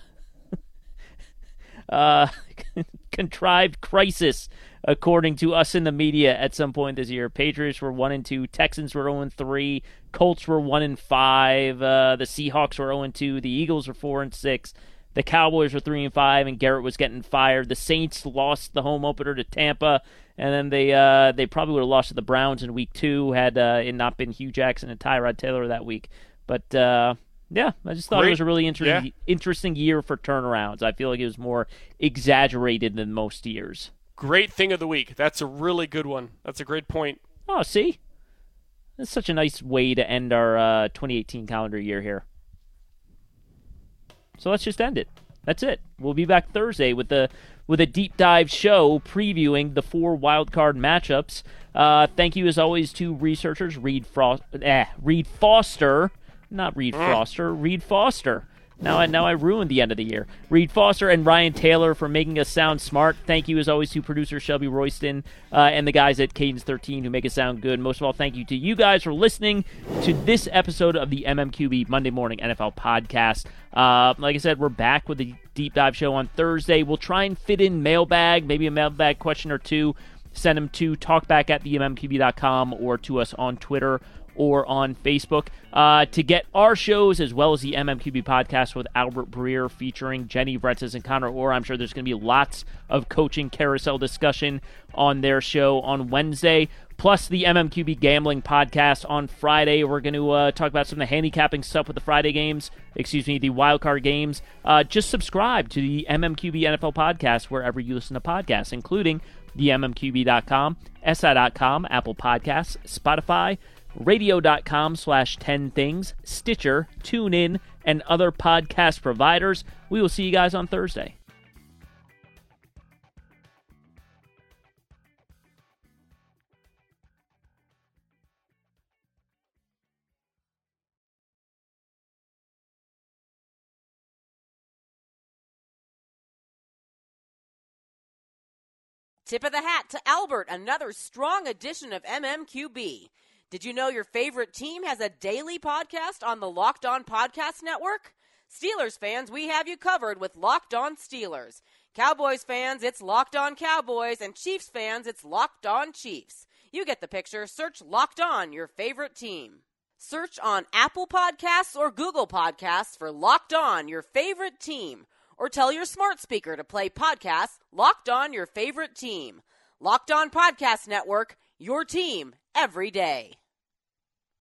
A: contrived crisis, according to us in the media at some point this year. Patriots were 1-2, Texans were 0-3, Colts were 1-5, the Seahawks were 0-2, the Eagles were 4-6, the Cowboys were 3-5, and Garrett was getting fired. The Saints lost the home opener to Tampa, and then they probably would have lost to the Browns in week 2 had it not been Hugh Jackson and Tyrod Taylor that week. But yeah, I just thought it was a really interesting year for turnarounds. I feel like it was more exaggerated than most years.
B: Great thing of the week. That's a really good one. That's a great point.
A: Oh, see? That's such a nice way to end our 2018 calendar year here. So let's just end it. That's it. We'll be back Thursday with a deep dive show previewing the 4 wildcard matchups. Thank you, as always, to researchers Reed Foster. Not Reed Foster, Reed Foster. Now I ruined the end of the year. Reed Foster and Ryan Taylor for making us sound smart. Thank you, as always, to producer Shelby Royston and the guys at Cadence 13 who make us sound good. Most of all, thank you to you guys for listening to this episode of the MMQB Monday Morning NFL Podcast. Like I said, we're back with a deep dive show on Thursday. We'll try and fit in mailbag, maybe a mailbag question or two. Send them to talkback@themmqb.com or to us on Twitter or on Facebook. To get our shows as well as the MMQB podcast with Albert Breer featuring Jenny Vretzes and Connor Orr. I'm sure there's going to be lots of coaching carousel discussion on their show on Wednesday. Plus the MMQB gambling podcast on Friday. We're going to talk about some of the handicapping stuff with the Friday games. The wildcard games. Just subscribe to the MMQB NFL podcast wherever you listen to podcasts, including the MMQB.com, SI.com, Apple Podcasts, Spotify, radio.com/10things, Stitcher, TuneIn, and other podcast providers. We will see you guys on Thursday.
C: Tip of the hat to Albert, another strong edition of MMQB. Did you know your favorite team has a daily podcast on the Locked On Podcast Network? Steelers fans, we have you covered with Locked On Steelers. Cowboys fans, it's Locked On Cowboys. And Chiefs fans, it's Locked On Chiefs. You get the picture. Search Locked On, your favorite team. Search on Apple Podcasts or Google Podcasts for Locked On, your favorite team. Or tell your smart speaker to play podcasts Locked On, your favorite team. Locked On Podcast Network, your team every day.